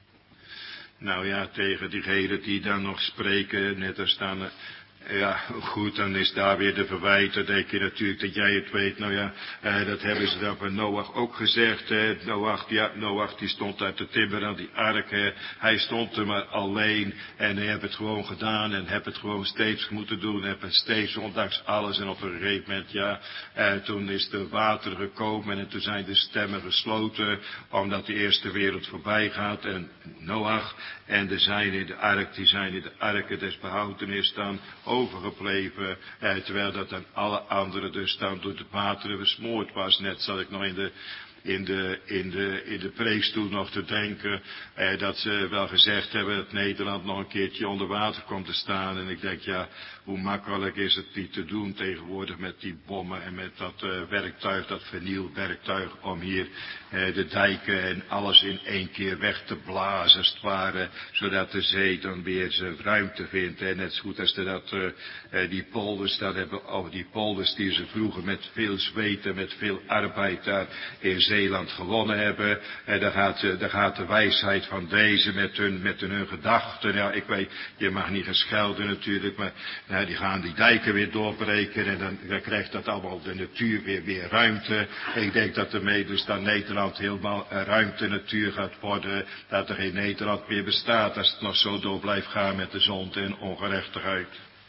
Speaker 2: Nou ja, tegen diegenen die dan nog spreken, net als dan, ja, goed, dan is daar weer de verwijt. Dan denk je natuurlijk dat jij het weet. Nou ja, eh, dat hebben ze dan van Noach ook gezegd. Hè. Noach, ja, Noach die stond uit de timmer aan die ark. Hè. Hij stond er maar alleen. En hij heeft het gewoon gedaan. En heeft het gewoon steeds moeten doen. Heeft het steeds, ondanks alles. En op een gegeven moment, ja, eh, toen is de water gekomen. En toen zijn de stemmen gesloten. Omdat de eerste wereld voorbij gaat. En Noach en de zijnen in de ark, die zijn in de arken des behoudenis dan overgebleven, eh, terwijl dat dan alle anderen dus dan door de wateren besmoord was. Net zat ik nog in de, in de, in de, in de preekstoel nog te denken, eh, dat ze wel gezegd hebben dat Nederland nog een keertje onder water komt te staan. En ik denk, ja, hoe makkelijk is het niet te doen tegenwoordig met die bommen en met dat uh, werktuig, dat vernielwerktuig, om hier uh, de dijken en alles in één keer weg te blazen, als het ware, zodat de zee dan weer zijn ruimte vindt. En net zo goed als ze dat, uh, uh, die polders, dat hebben, oh, die polders die ze vroeger met veel zweet en met veel arbeid daar in Zeeland gewonnen hebben. En daar gaat, uh, daar gaat de wijsheid van deze met hun, met hun, hun gedachten. Ja, ik weet, je mag niet gaan schelden natuurlijk, maar nou, die gaan die dijken weer doorbreken en dan, dan krijgt dat allemaal de natuur weer, weer ruimte. Ik denk dat ermee dus dan Nederland helemaal ruimte natuur gaat worden, dat er geen Nederland meer bestaat als het nog zo door blijft gaan met de zonde en ongerechtigheid.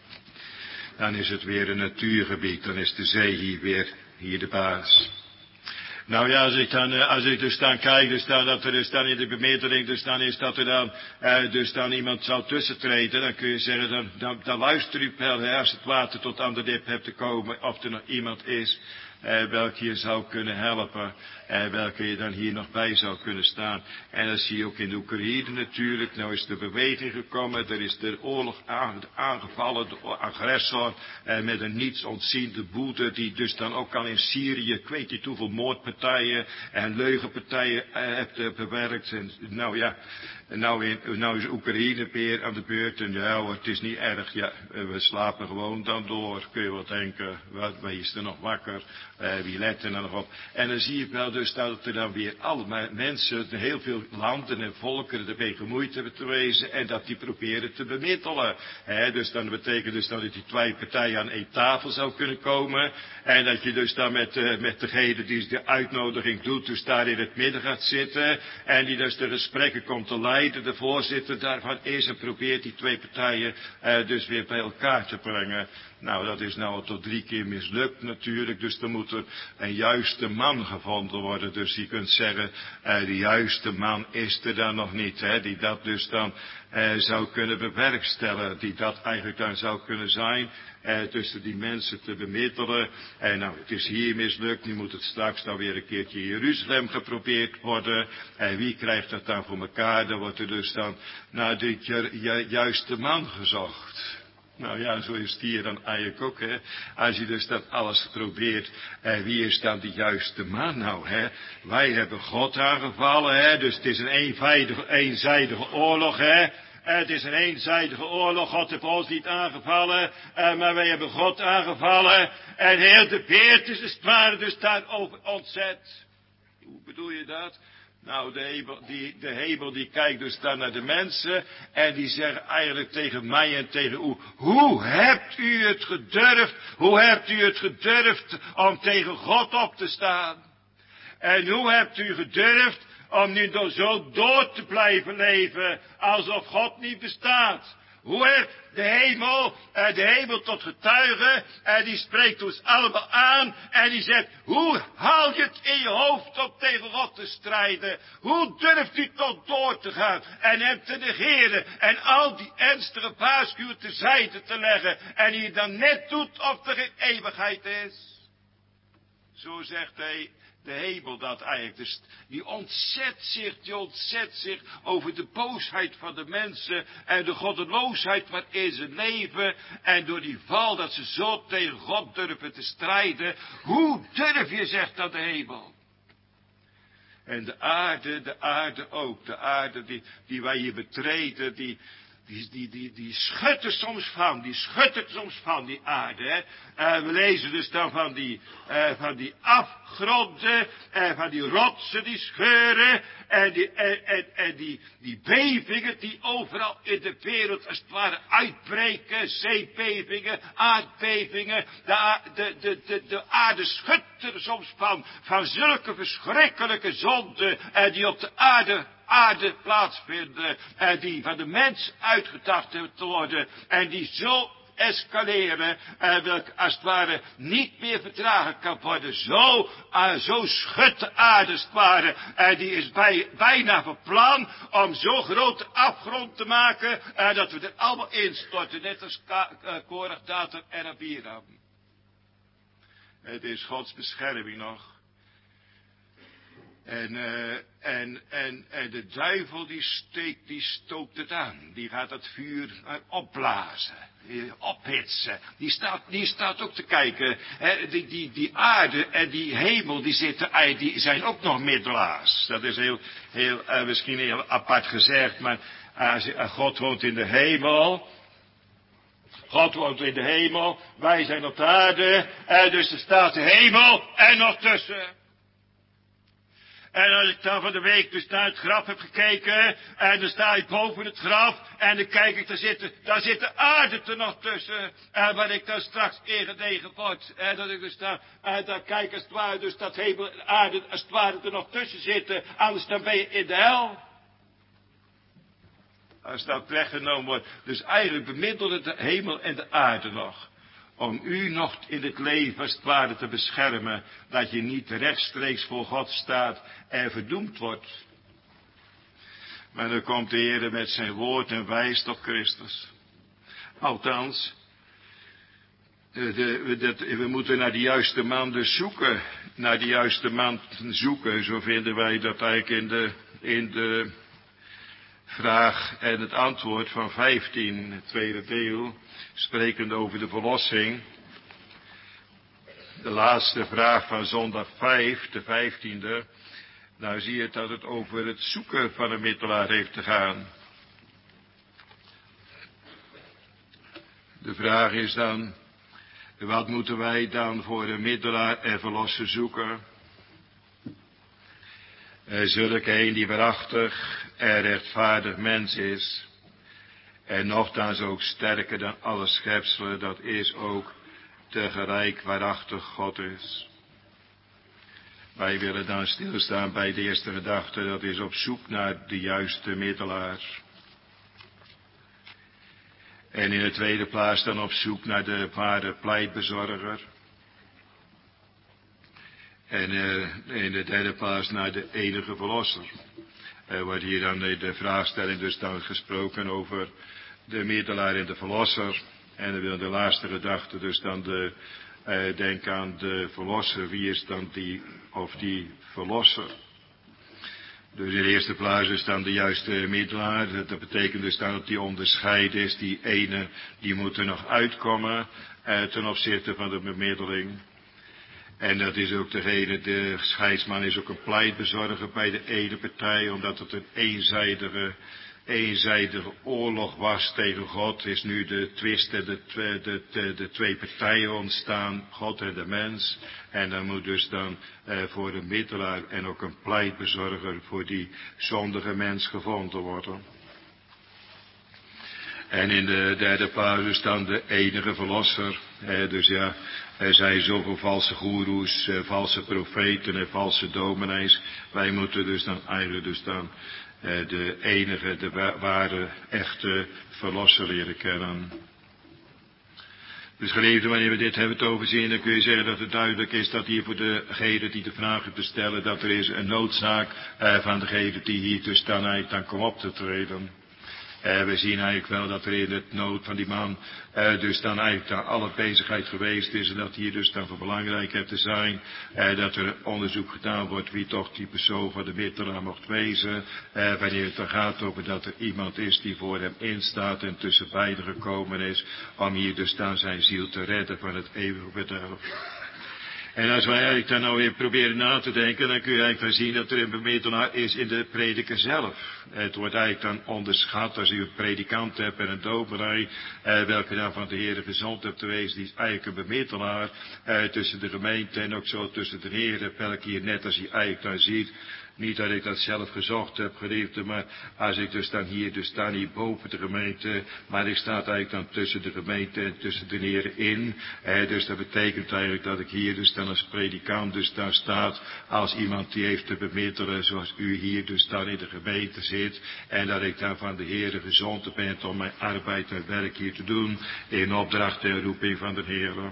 Speaker 2: Dan is het weer een natuurgebied, dan is de zee hier weer hier de baas. Nou ja, als ik dan, als ik dus dan kijk, dus dan, dat er dus dan in de bemiddeling, dus dan is dat er dan, eh, dus dan iemand zou tussentreden, dan kun je zeggen, dan, dan, dan luister u wel, hè, als het water tot aan de dip hebt te komen, of er nog iemand is. eh, welke je zou kunnen helpen, eh, welke je dan hier nog bij zou kunnen staan. En dat zie je ook in de Oekraïne natuurlijk. Nou is de beweging gekomen, er is de oorlog aangevallen, de agressor, eh, met een niets ontziende boete, die dus dan ook al in Syrië, ik weet niet hoeveel moordpartijen en leugenpartijen eh, heeft uh, bewerkt. En nou ja, nou, in, nou is Oekraïne weer aan de beurt en ja hoor, het is niet erg, ja, we slapen gewoon dan door, kun je wel denken, wat, wie is er nog wakker, uh, wie let er dan nog op. En dan zie je wel dus dat er dan weer allemaal mensen, heel veel landen en volkeren ermee gemoeid hebben te wezen en dat die proberen te bemiddelen. He, dus dan betekent dus dat die twee partijen aan één tafel zou kunnen komen en dat je dus dan met, uh, met degene die de uitnodiging doet, dus daar in het midden gaat zitten en die dus de gesprekken komt te leiden, de voorzitter daarvan is en probeert die twee partijen uh, dus weer bij elkaar te brengen. Nou, dat is nou al tot drie keer mislukt natuurlijk, dus er moet er een juiste man gevonden worden. Dus je kunt zeggen, uh, de juiste man is er dan nog niet, hè, die dat dus dan uh, zou kunnen bewerkstelligen, die dat eigenlijk dan zou kunnen zijn, uh, tussen die mensen te bemiddelen. En nou, het is hier mislukt, nu moet het straks dan weer een keertje in Jeruzalem geprobeerd worden. En wie krijgt dat dan voor elkaar? Dan wordt er dus dan naar de ju ju juiste man gezocht. Nou ja, zo is het hier dan eigenlijk ook, hè. Als je dus dat alles probeert, eh, wie is dan de juiste man nou, hè? Wij hebben God aangevallen, hè, dus het is een eenvoudige, eenzijdige oorlog, hè. Het is een eenzijdige oorlog, God heeft ons niet aangevallen, eh, maar wij hebben God aangevallen. En heel de wereld is het ware dus daarover ontzet. Hoe bedoel je dat? Nou, de hemel, die, de hemel die kijkt dus dan naar de mensen en die zeggen eigenlijk tegen mij en tegen u, hoe hebt u het gedurfd, hoe hebt u het gedurfd om tegen God op te staan? En hoe hebt u gedurfd om nu dan zo door te blijven leven alsof God niet bestaat? Hoe heeft de hemel, uh, de hemel tot getuige, en die spreekt ons allemaal aan, en die zegt, hoe haal je het in je hoofd om tegen God te strijden? Hoe durft u tot door te gaan, en hem te negeren, en al die ernstige waarschuwingen terzijde te leggen, en die je dan net doet of er geen eeuwigheid is? Zo zegt hij, de hemel dat eigenlijk, dus die ontzet zich, die ontzet zich over de boosheid van de mensen en de goddeloosheid waarin ze leven en door die val dat ze zo tegen God durven te strijden. Hoe durf je, zegt dan de hemel? En de aarde, de aarde ook, de aarde die, die wij hier betreden, die, die, die, die, die schudt er soms van, die schudt er soms van, die aarde. Hè? Uh, we lezen dus dan van die, uh, van die afgronden, en van die rotsen die scheuren, en die, en, en, en die, die bevingen die overal in de wereld als het ware uitbreken, zeebevingen, aardbevingen, de, de, de, de, de aarde schudt er soms van, van zulke verschrikkelijke zonden, uh, die op de aarde aarde plaatsvinden en die van de mens uitgedacht hebben te worden en die zo escaleren en welke als het ware niet meer verdragen kan worden. Zo, uh, zo schudt de aarde als het ware en die is bij, bijna van plan om zo'n grote afgrond te maken uh, dat we er allemaal instorten, net als uh, Korach, Datan en Abiram. Het is Gods bescherming nog. En, uh, en, en, en de duivel die steekt, die stookt het aan. Die gaat het vuur opblazen, ophitsen. Die staat, die staat ook te kijken. He, die, die, die aarde en die hemel, die, zitten, die zijn ook nog middelaars. Dat is heel, heel, uh, misschien heel apart gezegd, maar uh, God woont in de hemel. God woont in de hemel, wij zijn op de aarde. En dus er staat de hemel en nog tussen. En als ik dan van de week dus naar het graf heb gekeken, en dan sta ik boven het graf, en dan kijk ik, daar zit, daar zit de aarde er nog tussen, en waar ik dan straks ingedegen word, en dat ik dus daar, en dan kijk als het ware, dus dat hemel en aarde als het ware er nog tussen zitten, anders dan ben je in de hel. Als dat weggenomen wordt, dus eigenlijk bemiddelen de hemel en de aarde nog. Om u nog in het leven als het ware te beschermen, dat je niet rechtstreeks voor God staat en verdoemd wordt. Maar dan komt de Heer met zijn woord en wijst op Christus. Althans, de, dat, we moeten naar de juiste man dus zoeken. Naar de juiste man zoeken. Zo vinden wij dat eigenlijk in de, in de vraag en het antwoord van vijftien, het tweede deel, sprekend over de verlossing. De laatste vraag van zondag vijf, de vijftiende. Nou zie je dat het over het zoeken van een middelaar heeft te gaan. De vraag is dan, wat moeten wij dan voor een middelaar en verlosser zoeken? Er zulke een die waarachtig en rechtvaardig mens is. En nochtans ook sterker dan alle schepselen, dat is ook tegelijk waarachtig God is. Wij willen dan stilstaan bij de eerste gedachte, dat is op zoek naar de juiste middelaar. En in de tweede plaats dan op zoek naar de ware pleitbezorger. En uh, in de derde plaats naar de enige verlosser. Er uh, wordt hier dan de, de vraagstelling dus dan gesproken over de middelaar en de verlosser. En dan wil de laatste gedachte dus dan de, uh, denk aan de verlosser. Wie is dan die of die verlosser? Dus in de eerste plaats is dan de juiste middelaar. Dat betekent dus dan dat die onderscheid is. Die ene, die moet er nog uitkomen uh, ten opzichte van de bemiddeling. En dat is ook degene, de scheidsman is ook een pleitbezorger bij de ene partij, omdat het een eenzijdige, eenzijdige oorlog was tegen God, is nu de twist en de, de, de, de, de twee partijen ontstaan, God en de mens. En dan moet dus dan eh, voor de middelaar en ook een pleitbezorger voor die zondige mens gevonden worden. En in de derde plaats is dan de enige verlosser. Eh, dus ja, er zijn zoveel valse goeroes, eh, valse profeten en valse dominees. Wij moeten dus dan eigenlijk dus dan eh, de enige, de wa- ware, echte verlosser leren kennen. Dus geliefden, wanneer we dit hebben te overzien, dan kun je zeggen dat het duidelijk is dat hier voor degene die de vraag heeft te stellen, dat er is een noodzaak eh, van degene die hier dus dan eigenlijk dan komt op te treden. Uh, we zien eigenlijk wel dat er in het nood van die man uh, dus dan eigenlijk dan alle bezigheid geweest is en dat hier dus dan voor belangrijk heeft te zijn uh, dat er onderzoek gedaan wordt wie toch die persoon van de middelaar mocht wezen, uh, wanneer het dan gaat over dat er iemand is die voor hem instaat en tussen beiden gekomen is om hier dus dan zijn ziel te redden van het eeuwige verderf. En als wij eigenlijk daar nou weer proberen na te denken, dan kun je eigenlijk dan zien dat er een bemiddelaar is in de prediker zelf. Het wordt eigenlijk dan onderschat als u een predikant hebt en een dominee, eh, welke dan van de Heer gezond hebt te wezen, die is eigenlijk een bemiddelaar eh, tussen de gemeente en ook zo tussen de Heer, welke hier net als hij eigenlijk dan ziet. Niet dat ik dat zelf gezocht heb, geliefde, maar als ik dus dan hier, dus sta niet boven de gemeente, maar ik sta eigenlijk dan tussen de gemeente en tussen de heren in. Eh, dus dat betekent eigenlijk dat ik hier dus dan als predikant dus daar staat, als iemand die heeft te bemiddelen, zoals u hier dus dan in de gemeente zit, en dat ik dan van de heren gezond ben om mijn arbeid en werk hier te doen, in opdracht en roeping van de heren.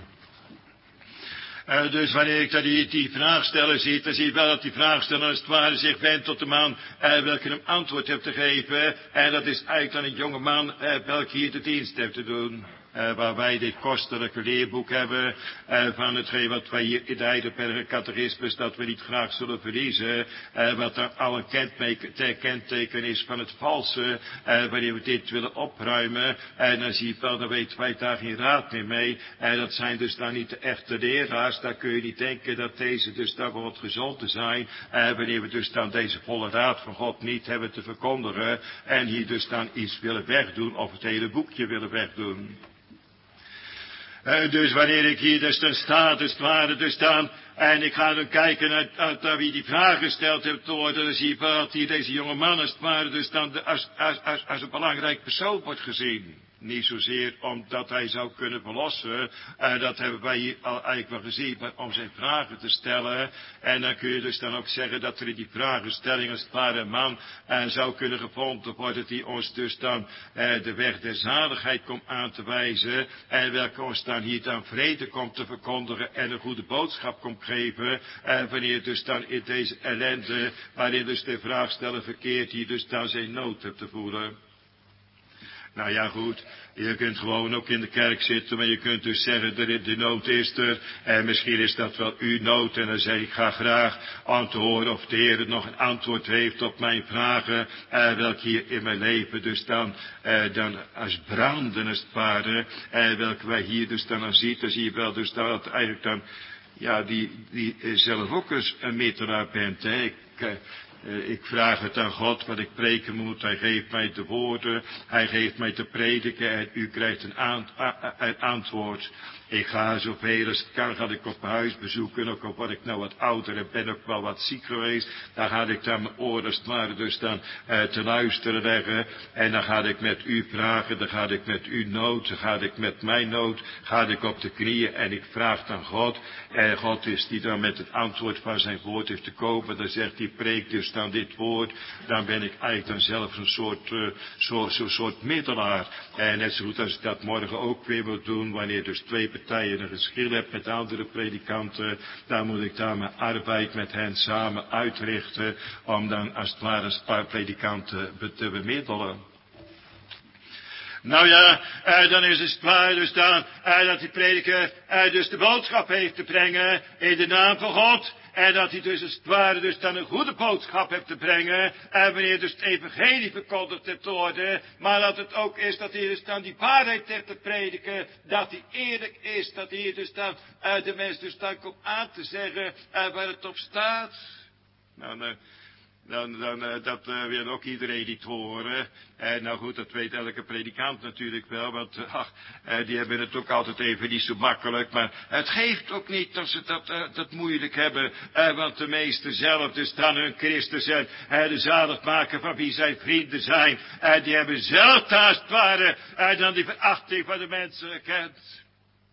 Speaker 2: Uh, dus wanneer ik dat die, die vraagsteller zie, dan zie ik wel dat die vraagsteller als het ware zich wendt tot de man uh, welke hem antwoord heeft te geven. En dat is eigenlijk dan een jonge man uh, welke hier de dienst heeft te doen. Uh, waar wij dit kostelijke leerboek hebben uh, van hetgeen wat wij hier in de Heidelberger Catechismus dat we niet graag zullen verliezen. Uh, wat dan al een kenteken, kenteken is van het valse. Uh, wanneer we dit willen opruimen. En uh, dan zie je wel, dan weten wij daar geen raad meer mee. En uh, dat zijn dus dan niet de echte leraars. Daar kun je niet denken dat deze dus dan voor het gezond zijn. Uh, wanneer we dus dan deze volle raad van God niet hebben te verkondigen. En hier dus dan iets willen wegdoen of het hele boekje willen wegdoen. Uh, dus wanneer ik hier dus dan sta, dus klare dus dan, en ik ga dan kijken naar, naar, naar wie die vraag gesteld heeft te worden, dan zie je wel dat hier deze jonge man als het ware dus dan de, als, als, als, als een belangrijk persoon wordt gezien. Niet zozeer omdat hij zou kunnen verlossen, uh, dat hebben wij hier al eigenlijk wel gezien, maar om zijn vragen te stellen. En dan kun je dus dan ook zeggen dat er in die vragenstelling als het ware een man uh, zou kunnen gevonden worden die ons dus dan uh, de weg der zaligheid komt aan te wijzen. En welke ons dan hier dan vrede komt te verkondigen en een goede boodschap komt geven. En wanneer dus dan in deze ellende, waarin dus de vraagsteller verkeert, die dus dan zijn nood hebt te voelen. Nou ja, goed. Je kunt gewoon ook in de kerk zitten, maar je kunt dus zeggen, de, de nood is er. En misschien is dat wel uw nood. En dan zeg ik, ga graag om te horen of de Heer nog een antwoord heeft op mijn vragen. Eh, welke hier in mijn leven dus dan, eh, dan als branden als het ware. Eh, welke wij hier dus dan aan ziet. Dan zie je wel dus dat eigenlijk dan, ja, die, die zelf ook eens een middelaar bent. Hè. Ik, eh, Uh, ik vraag het aan God wat ik preken moet. Hij geeft mij de woorden. Hij geeft mij te prediken. En u krijgt een, aant een antwoord. Ik ga zoveel als het kan, ga ik op huis bezoeken. Ook al word ik nou wat ouder en ben ook wel wat ziek geweest. Dan ga ik daar mijn oren als het ware dus dan uh, te luisteren leggen. En dan ga ik met u vragen. Dan ga ik met uw nood. Dan ga ik met mijn nood. Ga ik op de knieën en ik vraag dan God. En God is die dan met het antwoord van zijn woord heeft te komen. Dan zegt hij, preek dus dan dit woord, dan ben ik eigenlijk dan zelf een soort, uh, zo, zo soort middelaar. En net zo goed als ik dat morgen ook weer wil doen, wanneer dus twee partijen een geschil hebben met andere predikanten, dan moet ik daar mijn arbeid met hen samen uitrichten, om dan als het ware een paar predikanten te bemiddelen. Nou ja, uh, dan is het waar dus dan, uh, dat die prediker uh, dus de boodschap heeft te brengen in de naam van God. En dat hij dus als het ware dus dan een goede boodschap heeft te brengen. En wanneer dus het evangelie verkondigd heeft te worden. Maar dat het ook is dat hij dus dan die waarheid heeft te prediken. Dat hij eerlijk is. Dat hij dus dan uh, de mens dus dan komt aan te zeggen uh, waar het op staat. Nou, uh, Dan, dan, uh, dat uh, wil ook iedereen niet horen. En nou goed, dat weet elke predikant natuurlijk wel. Want uh, ach, uh, die hebben het ook altijd even niet zo makkelijk. Maar het geeft ook niet dat ze dat, uh, dat moeilijk hebben. Uh, want de meesten zelf, dus dan hun Christus en uh, de zaligmaker van wie zijn vrienden zijn. Uh, die hebben zelf als het ware uh, dan die verachting van de mensen gekend.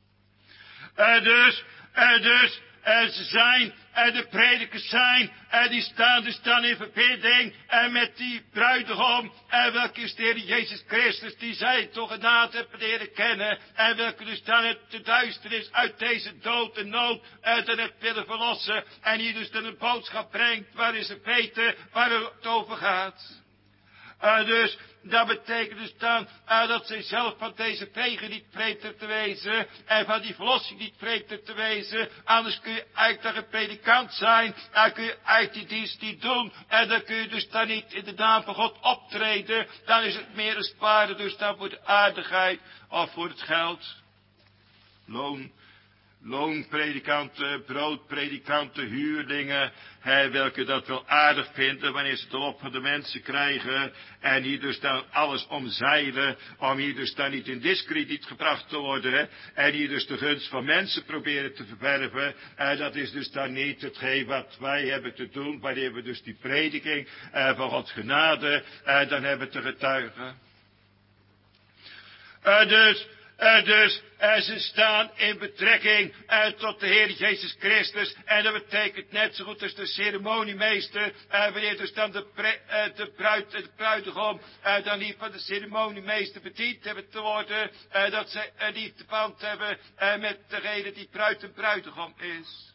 Speaker 2: Uh, dus, uh, dus... En ze zijn, en de predikers zijn, en die staan dus dan in verbinding, en met die bruidegom, en welke is de Heer Jezus Christus, die zij toch een naad hebben leren kennen, en welke dus dan het de duisternis uit deze dood en nood, en dan het willen verlossen, en hier dus dan een boodschap brengt, waarin ze weten waar het over gaat. Uh, dus, dat betekent dus dan uh, dat zij zelf van deze vegen niet vreemder te wezen. En van die verlossing niet vreemder te wezen. Anders kun je eigenlijk een predikant zijn. Dan kun je eigenlijk die dienst niet doen. En dan kun je dus dan niet in de naam van God optreden. Dan is het meer een sparen dus dan voor de aardigheid of voor het geld. Loon. Loonpredikanten, broodpredikanten, huurlingen, hè, welke dat wel aardig vinden wanneer ze de lof van de mensen krijgen en hier dus dan alles omzeilen, om hier dus dan niet in diskrediet gebracht te worden, hè, en hier dus de gunst van mensen proberen te verwerven, en dat is dus dan niet hetgeen wat wij hebben te doen, wanneer we dus die prediking eh, van Gods genade, eh, dan hebben te getuigen. Uh, dus, uh, dus, uh, ze staan in betrekking uh, tot de Heer Jezus Christus. En dat betekent net zo goed als de ceremoniemeester, uh, wanneer dus dan de, pre, uh, de, bruid, de bruidegom uh, dan niet van de ceremoniemeester bediend hebben te worden, uh, dat ze een uh, liefdeband hebben uh, met degene die bruid en bruidegom is.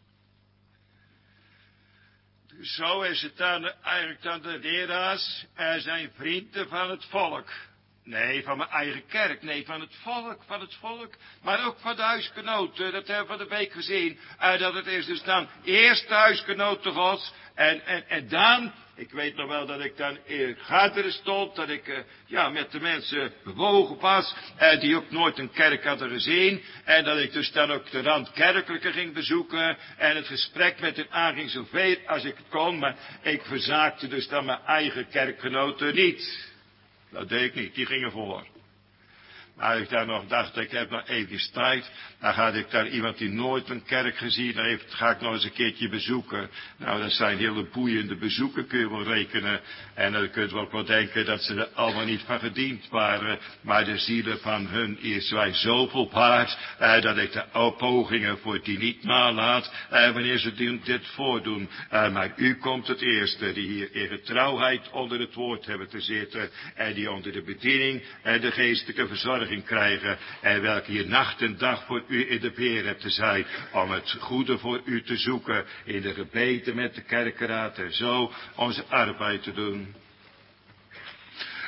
Speaker 2: Zo is het dan eigenlijk dan de leraars uh, zijn vrienden van het volk. Nee, van mijn eigen kerk. Nee, van het volk, van het volk. Maar ook van de huisgenoten. Dat hebben we van de week gezien. Uh, dat het is dus dan eerst de huisgenoten Gods. En, en, en dan, ik weet nog wel dat ik dan in Garderen stond. Dat ik uh, ja, met de mensen bewogen was. Uh, die ook nooit een kerk hadden gezien. En dat ik dus dan ook de randkerkelijke ging bezoeken. En het gesprek met hen aanging zoveel als ik kon. Maar ik verzaakte dus dan mijn eigen kerkgenoten niet. Dat deed ik niet, die gingen voor. Maar ik daar nog dacht, ik heb nog even tijd. Dan ga ik daar iemand die nooit een kerk gezien heeft, ga ik nog eens een keertje bezoeken. Nou, dat zijn hele boeiende bezoeken, kun je wel rekenen. En dan kun je ook wel denken dat ze er allemaal niet van gediend waren. Maar de zielen van hun is wij zoveel waard, eh, dat ik de pogingen voor die niet nalaat, eh, wanneer ze dit voordoen. Eh, maar u komt het eerste, die hier in getrouwheid onder het woord hebben te zitten. En die onder de bediening en de geestelijke verzorging krijgen. En welke hier nacht en dag voor u in de Heer hebt te zijn. Om het goede voor u te zoeken. In de gebeden met de kerkenraad. En zo onze arbeid te doen.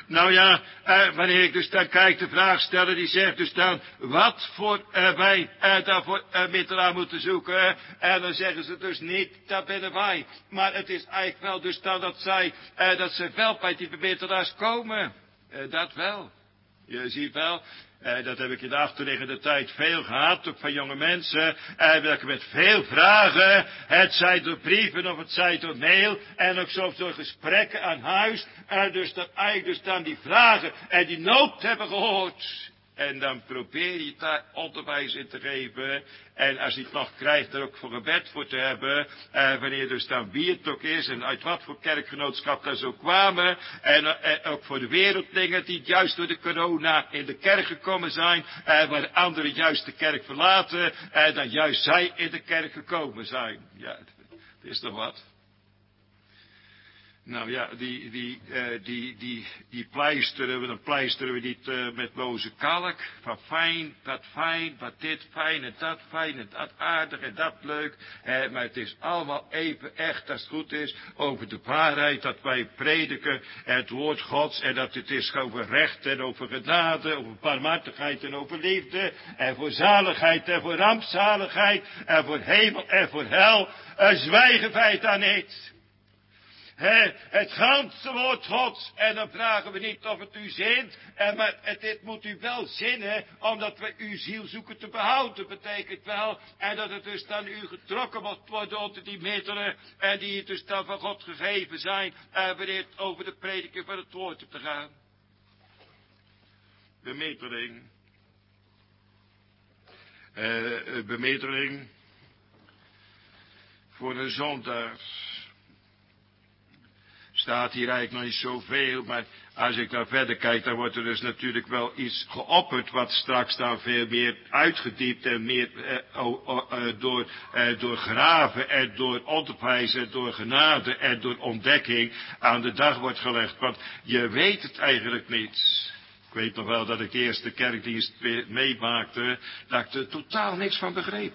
Speaker 2: Nou ja, uh, wanneer ik dus dan kijk de vraag stellen, die zegt dus dan, wat voor uh, wij uh, daarvoor uh, middelaar moeten zoeken. En dan zeggen ze dus niet, dat binnen wij. Maar het is eigenlijk wel dus dan dat zij, uh, dat ze wel bij die bemiddelaars komen. Uh, dat wel. Je ziet wel. Uh, dat heb ik in de achterliggende tijd veel gehad, ook van jonge mensen. En uh, met veel vragen, het zij door brieven of het zij door mail. En ook soms door gesprekken aan huis. En dus dat eigenlijk dus dan die vragen en die nood hebben gehoord. En dan probeer je daar onderwijs in te geven. En als je het nog krijgt, er ook voor gebed voor te hebben. Eh, wanneer dus dan wie het ook is. En uit wat voor kerkgenootschap daar zo kwamen. En eh, ook voor de werelddingen die juist door de corona in de kerk gekomen zijn. Eh, waar anderen juist de kerk verlaten. En dan juist zij in de kerk gekomen zijn. Ja, het is toch wat. Nou ja, die, die, uh, die, die, die pleisteren we, dan pleisteren we niet uh, met loze kalk. Van fijn, dat fijn, wat dit fijn en dat fijn en dat aardig en dat leuk. Uh, maar het is allemaal even echt, als het goed is, over de waarheid dat wij prediken. En het woord Gods en dat het is over recht en over genade, over barmhartigheid en over liefde. En voor zaligheid en voor rampzaligheid en voor hemel en voor hel. Uh, zwijgen wij daar niet. He, het ganse woord Gods. En dan vragen we niet of het u zint. En maar het, dit moet u wel zinnen. Omdat we uw ziel zoeken te behouden. Betekent wel. En dat het dus dan u getrokken moet worden onder die middelen. En die het dus dan van God gegeven zijn. En wanneer het over de prediking van het woord te gaan. Bemiddeling. Uh, bemiddeling. Voor een zondaar. Staat hier eigenlijk nog niet zoveel, maar als ik daar verder kijk, dan wordt er dus natuurlijk wel iets geopperd, wat straks dan veel meer uitgediept en meer eh, oh, oh, uh, door, uh, door graven en door onderwijs en door genade en door ontdekking aan de dag wordt gelegd. Want je weet het eigenlijk niet. Ik weet nog wel dat ik de eerste kerkdienst meemaakte, dat ik er totaal niks van begreep.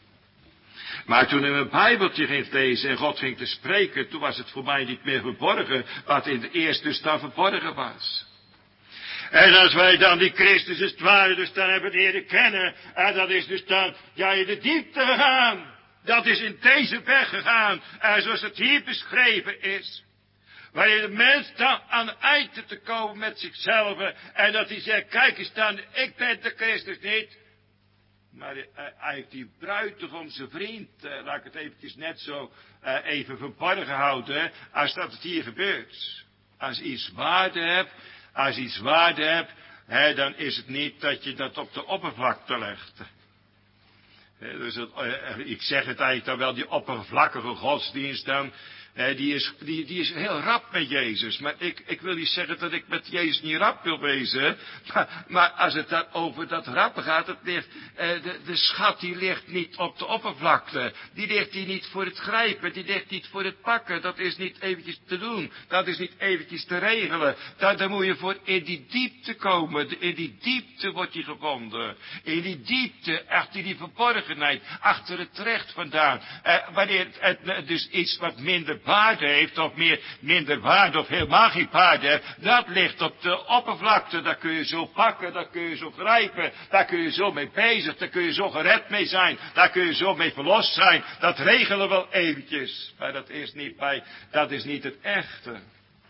Speaker 2: Maar toen ik mijn Bijbeltje ging lezen en God ging te spreken, toen was het voor mij niet meer verborgen, wat in de eerste dus dan verborgen was. En als wij dan die Christus als het ware dus dan hebben leren kennen, en dat is dus dan, ja, in de diepte gegaan. Dat is in deze weg gegaan, en zoals het hier beschreven is. Waarin de mens dan aan het einde te komen met zichzelf, en dat hij zegt, kijk eens dan, ik ben de Christus niet. Maar uh, eigenlijk die bruidegom zijn vriend, uh, laat ik het eventjes net zo uh, even verborgen houden, als dat het hier gebeurt. Als je iets waarde hebt, als je iets waarde hebt, hè, dan is het niet dat je dat op de oppervlakte legt. He, dus het, uh, ik zeg het eigenlijk dan wel, die oppervlakkige godsdienst dan, He, die, is, die, die is heel rap met Jezus. Maar ik, ik wil niet zeggen dat ik met Jezus niet rap wil wezen. Maar, maar als het dan over dat rappen gaat, het ligt, eh, de, de schat die ligt niet op de oppervlakte. Die ligt hier niet voor het grijpen. Die ligt niet voor het pakken. Dat is niet eventjes te doen. Dat is niet eventjes te regelen. Daar, daar moet je voor in die diepte komen. In die diepte wordt die gevonden. In die diepte, achter die verborgenheid. Achter het recht vandaan. Eh, wanneer het, het dus iets wat minder waarde heeft, of meer, minder waarde, of helemaal geen waarde heeft, dat ligt op de oppervlakte. Daar kun je zo pakken, daar kun je zo grijpen, daar kun je zo mee bezig, daar kun je zo gered mee zijn, daar kun je zo mee verlost zijn. Dat regelen we wel eventjes, maar dat is niet bij, dat is niet het echte.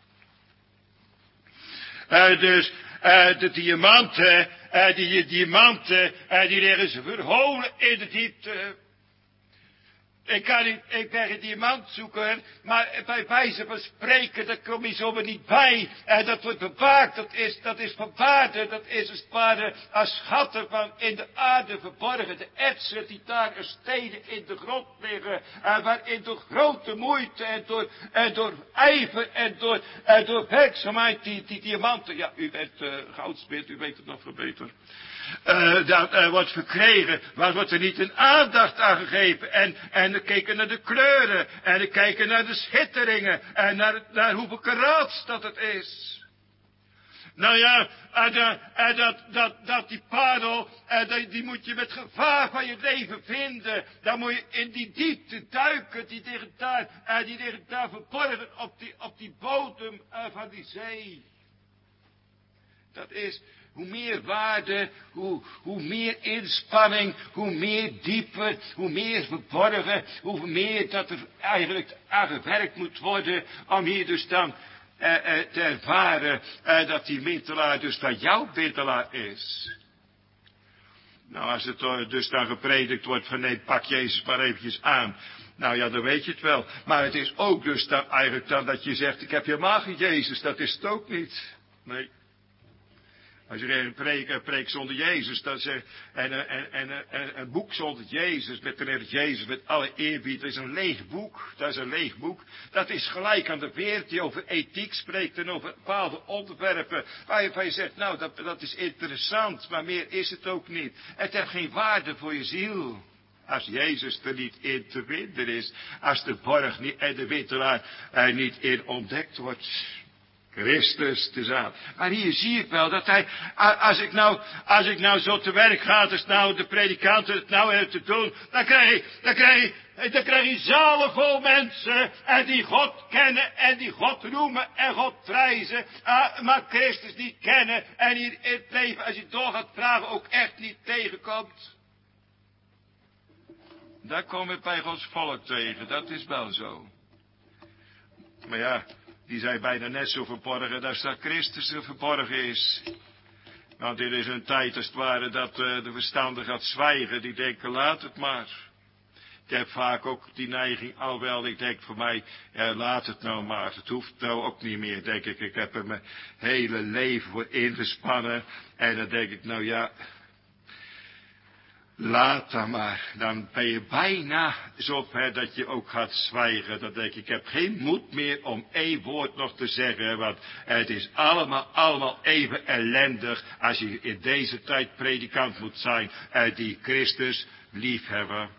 Speaker 2: Uh, dus, uh, de diamanten, uh, die diamanten, uh, die liggen ze verholen in de diepte. Ik kan niet, ik ben geen diamantzoeker, maar bij wijze van spreken, daar kom je zomaar niet bij. En dat wordt bewaakt, dat is, dat is van waarde, dat is als het ware als schatten van in de aarde verborgen. De etsen die daar als steden in de grond liggen, en waarin door grote moeite en door, en door ijver en door, en door werkzaamheid die, die diamanten, ja, u bent uh, goudsmid, u weet het nog veel beter. Uh, dat uh, wordt verkregen, maar wordt er niet een aandacht aan gegeven. En, en we kijken naar de kleuren, en we kijken naar de schitteringen, en naar, naar hoeveel karaats dat het is. Nou ja, en, uh, en dat, dat, dat die parel, en die, die moet je met gevaar van je leven vinden. Dan moet je in die diepte duiken, die liggen daar, en die liggen daar verborgen op die, op die bodem uh, van die zee. Dat is, hoe meer waarde, hoe, hoe meer inspanning, hoe meer dieper, hoe meer verborgen, hoe meer dat er eigenlijk aan gewerkt moet worden om hier dus dan eh, eh, te ervaren eh, dat die middelaar dus dan jouw middelaar is. Nou, als het dus dan gepredikt wordt van nee, pak Jezus maar eventjes aan. Nou ja, dan weet je het wel. Maar het is ook dus dan eigenlijk dan dat je zegt, ik heb helemaal geen Jezus. Dat is het ook niet. Nee. Als je een preek, een preek zonder Jezus, dat zegt, en, en, en, en een boek zonder Jezus, met de Jezus, met alle eerbied, dat is een leeg boek. Dat is een leeg boek. Dat is gelijk aan de wereld die over ethiek spreekt en over bepaalde onderwerpen, waarvan je zegt, nou, dat, dat is interessant, maar meer is het ook niet. Het heeft geen waarde voor je ziel. Als Jezus er niet in te vinden is, als de borg niet, en de wittelaar er niet in ontdekt wordt. Christus te zijn. Maar hier zie ik wel dat hij, als ik nou, als ik nou zo te werk ga, dus nou de predikanten het nou hebben te doen, dan krijg je, dan krijg je, dan krijg je zalen vol mensen, en die God kennen, en die God roemen, en God prijzen, uh, maar Christus niet kennen, en hier in het leven, als je door gaat vragen, ook echt niet tegenkomt. Daar kom ik bij Gods volk tegen, dat is wel zo. Maar ja, die zijn bijna net zo verborgen als dat Christus er verborgen is. Want dit is een tijd als het ware dat uh, de verstanden gaat zwijgen. Die denken, laat het maar. Ik heb vaak ook die neiging, alhoewel ik denk voor mij, ja, laat het nou maar. Het hoeft nou ook niet meer, denk ik. Ik heb er mijn hele leven voor ingespannen. En dan denk ik, nou ja, laat dan maar. Dan ben je bijna zo ver dat je ook gaat zwijgen. Dan denk ik, ik heb geen moed meer om één woord nog te zeggen. Want het is allemaal, allemaal even ellendig als je in deze tijd predikant moet zijn. En die Christus liefhebben.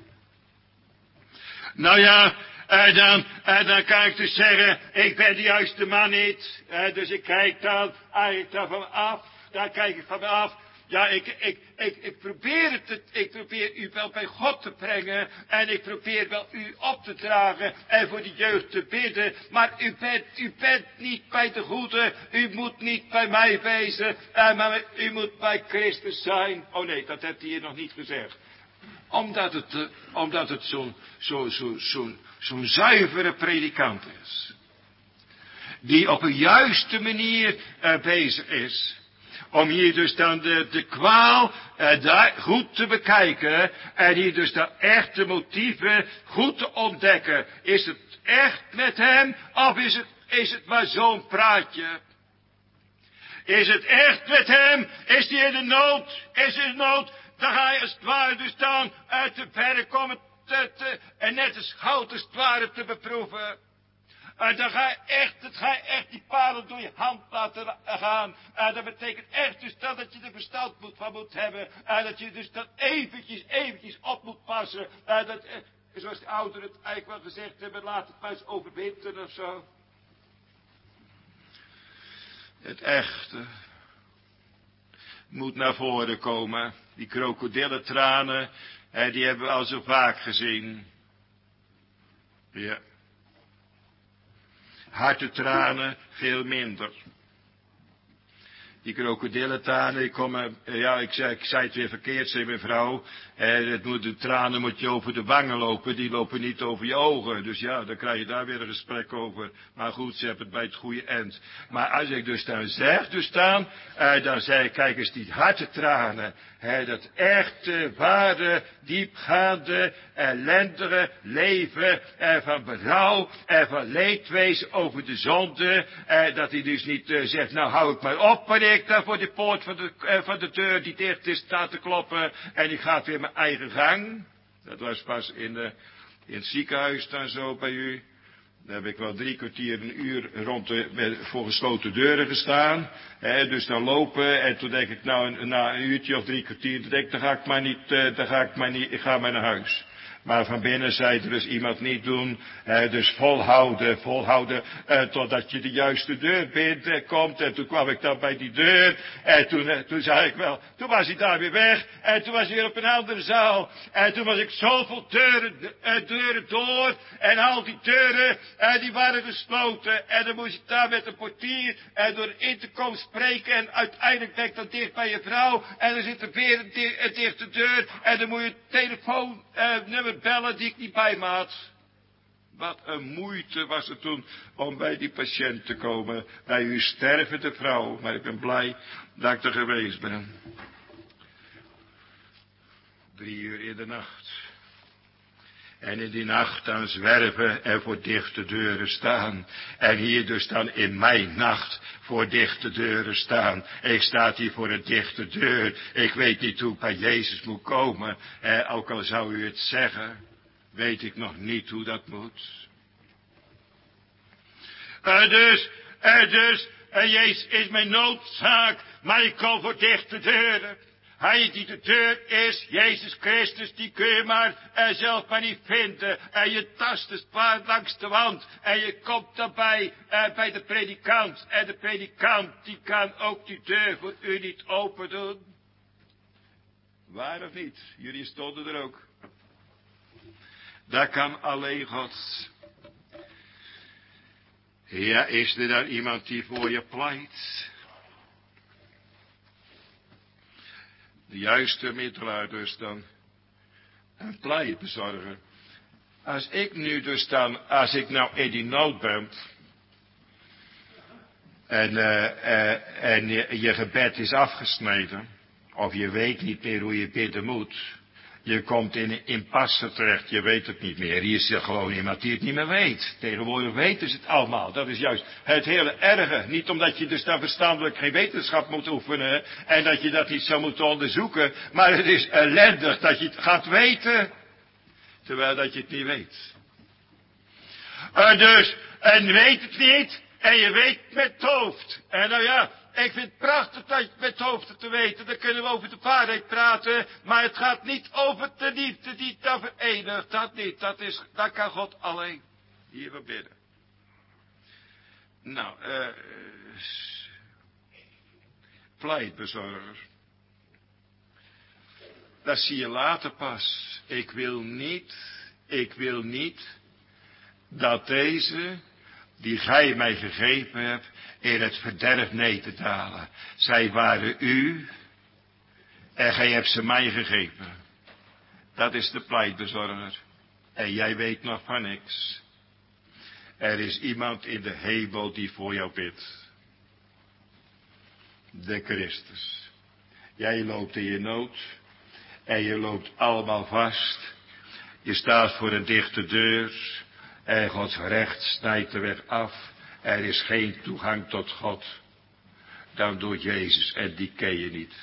Speaker 2: Nou ja, en dan, en dan kan ik dus zeggen, ik ben de juiste man niet. En dus ik kijk dan eigenlijk daarvan af. Daar kijk ik van me af. Ja, ik, ik, ik, ik probeer het, te, ik probeer u wel bij God te brengen. En ik probeer wel u op te dragen en voor de jeugd te bidden. Maar u bent, u bent niet bij de goede. U moet niet bij mij wezen. Uh, maar u moet bij Christus zijn. Oh nee, dat hebt hij hier nog niet gezegd. Omdat het, uh, omdat het zo'n, zo, zo, zo'n, zo'n zuivere predikant is. Die op een juiste manier uh, bezig is. Om hier dus dan de, de kwaal uh, daar goed te bekijken. En hier dus de echte motieven goed te ontdekken. Is het echt met hem? Of is het, is het maar zo'n praatje? Is het echt met hem? Is hij in de nood? Is hij in de nood? Dan ga je als het ware dus dan uit de verre komen te, te, en net als goud als het ware te beproeven. En dan ga je echt, dan ga je echt die palen door je hand laten gaan. En dat betekent echt dus dat, dat je er verstand moet van moet hebben. En dat je dus dat eventjes, eventjes op moet passen. En dat, zoals de ouderen het eigenlijk wel gezegd hebben, laat het maar eens overwinteren of zo. Het echte moet naar voren komen. Die krokodillentranen, die hebben we al zo vaak gezien. Ja. Hartentranen veel minder. Die krokodillentranen, ik kom, ja, ik zei, ik zei het weer verkeerd, zei mijn vrouw. Eh, het moet, de tranen moet je over de wangen lopen, die lopen niet over je ogen. Dus ja, dan krijg je daar weer een gesprek over. Maar goed, ze hebben het bij het goede eind. Maar als ik dus dan zeg, dus dan, eh, dan zei ik, kijk eens, die hartentranen. Hè, dat echte, ware, diepgaande, ellendige leven eh, van berouw en van leedwezen over de zonde. Eh, dat hij dus niet eh, zegt, nou hou ik maar op wanneer ik daar voor de poort van de, eh, van de deur die dicht is staat te kloppen. En ik ga weer mijn eigen gang. Dat was pas in, de, in het ziekenhuis dan zo bij u. Daar heb ik wel drie kwartier, een uur rond de, met, voor gesloten deuren gestaan. Hè, dus dan lopen en toen denk ik, nou na een uurtje of drie kwartier, dan denk ik, dan ga ik maar niet, uh, dan ga ik maar niet, ik ga maar naar huis. Maar van binnen zei er dus iemand niet doen. Eh, dus volhouden, volhouden. Eh, totdat je de juiste deur binnen komt. En toen kwam ik dan bij die deur. En toen, eh, toen zei ik wel. Toen was hij daar weer weg. En toen was hij weer op een andere zaal. En toen was ik zoveel deuren, eh, deuren door. En al die deuren, eh, die waren gesloten. En dan moest ik daar met een portier. En door in te komen spreken. En uiteindelijk ben ik dan dicht bij je vrouw. En er zit er weer een, di een dichte deur. En dan moet je telefoonnummer uh, bellen die ik niet bij me had. Wat een moeite was het toen om bij die patiënt te komen. Bij uw stervende vrouw. Maar ik ben blij dat ik er geweest ben. Drie uur in de nacht. En in die nacht dan zwerven en voor dichte deuren staan. En hier dus dan in mijn nacht voor dichte deuren staan. Ik sta hier voor een dichte deur. Ik weet niet hoe ik bij Jezus moet komen. Eh, ook al zou u het zeggen, weet ik nog niet hoe dat moet. En dus, en dus, en Jezus is mijn noodzaak, maar ik kom voor dichte deuren. Hij die de deur is, Jezus Christus, die kun je maar uh, zelf maar niet vinden. En je tast het paard langs de wand. En je komt daarbij uh, bij de predikant. En de predikant, die kan ook die deur voor u niet open doen. Waar of niet? Jullie stonden er ook. Dat kan alleen God. Ja, is er dan iemand die voor je pleit? De juiste middelaar dus dan. Een pleitbezorger. Als ik nu dus dan, als ik nou in die nood ben. En, uh, uh, en je, je gebed is afgesneden. Of je weet niet meer hoe je bidden moet. Je komt in een impasse terecht, je weet het niet meer. Hier is er gewoon iemand die het niet meer weet. Tegenwoordig weten ze het allemaal. Dat is juist het hele erge. Niet omdat je dus dan verstandelijk geen wetenschap moet oefenen. En dat je dat niet zou moeten onderzoeken. Maar het is ellendig dat je het gaat weten. Terwijl dat je het niet weet. En dus, en weet het niet. En je weet met het hoofd. En nou ja. Ik vind het prachtig dat je het met hoofden te weten. Dan kunnen we over de waarheid praten. Maar het gaat niet over de liefde die dat verenigt. Dat niet. Dat, is, dat kan God alleen. Hier we bidden. Nou, eh. Uh, pleitbezorger. Dat zie je later pas. Ik wil niet. Ik wil niet. Dat deze. Die gij mij gegeven hebt. In het verderf neer te dalen. Zij waren u. En gij hebt ze mij gegeven. Dat is de pleitbezorger. En jij weet nog van niks. Er is iemand in de hemel die voor jou bidt. De Christus. Jij loopt in je nood. En je loopt allemaal vast. Je staat voor een dichte deur. En Gods recht snijdt de weg af. Er is geen toegang tot God. Dan door Jezus. En die ken je niet.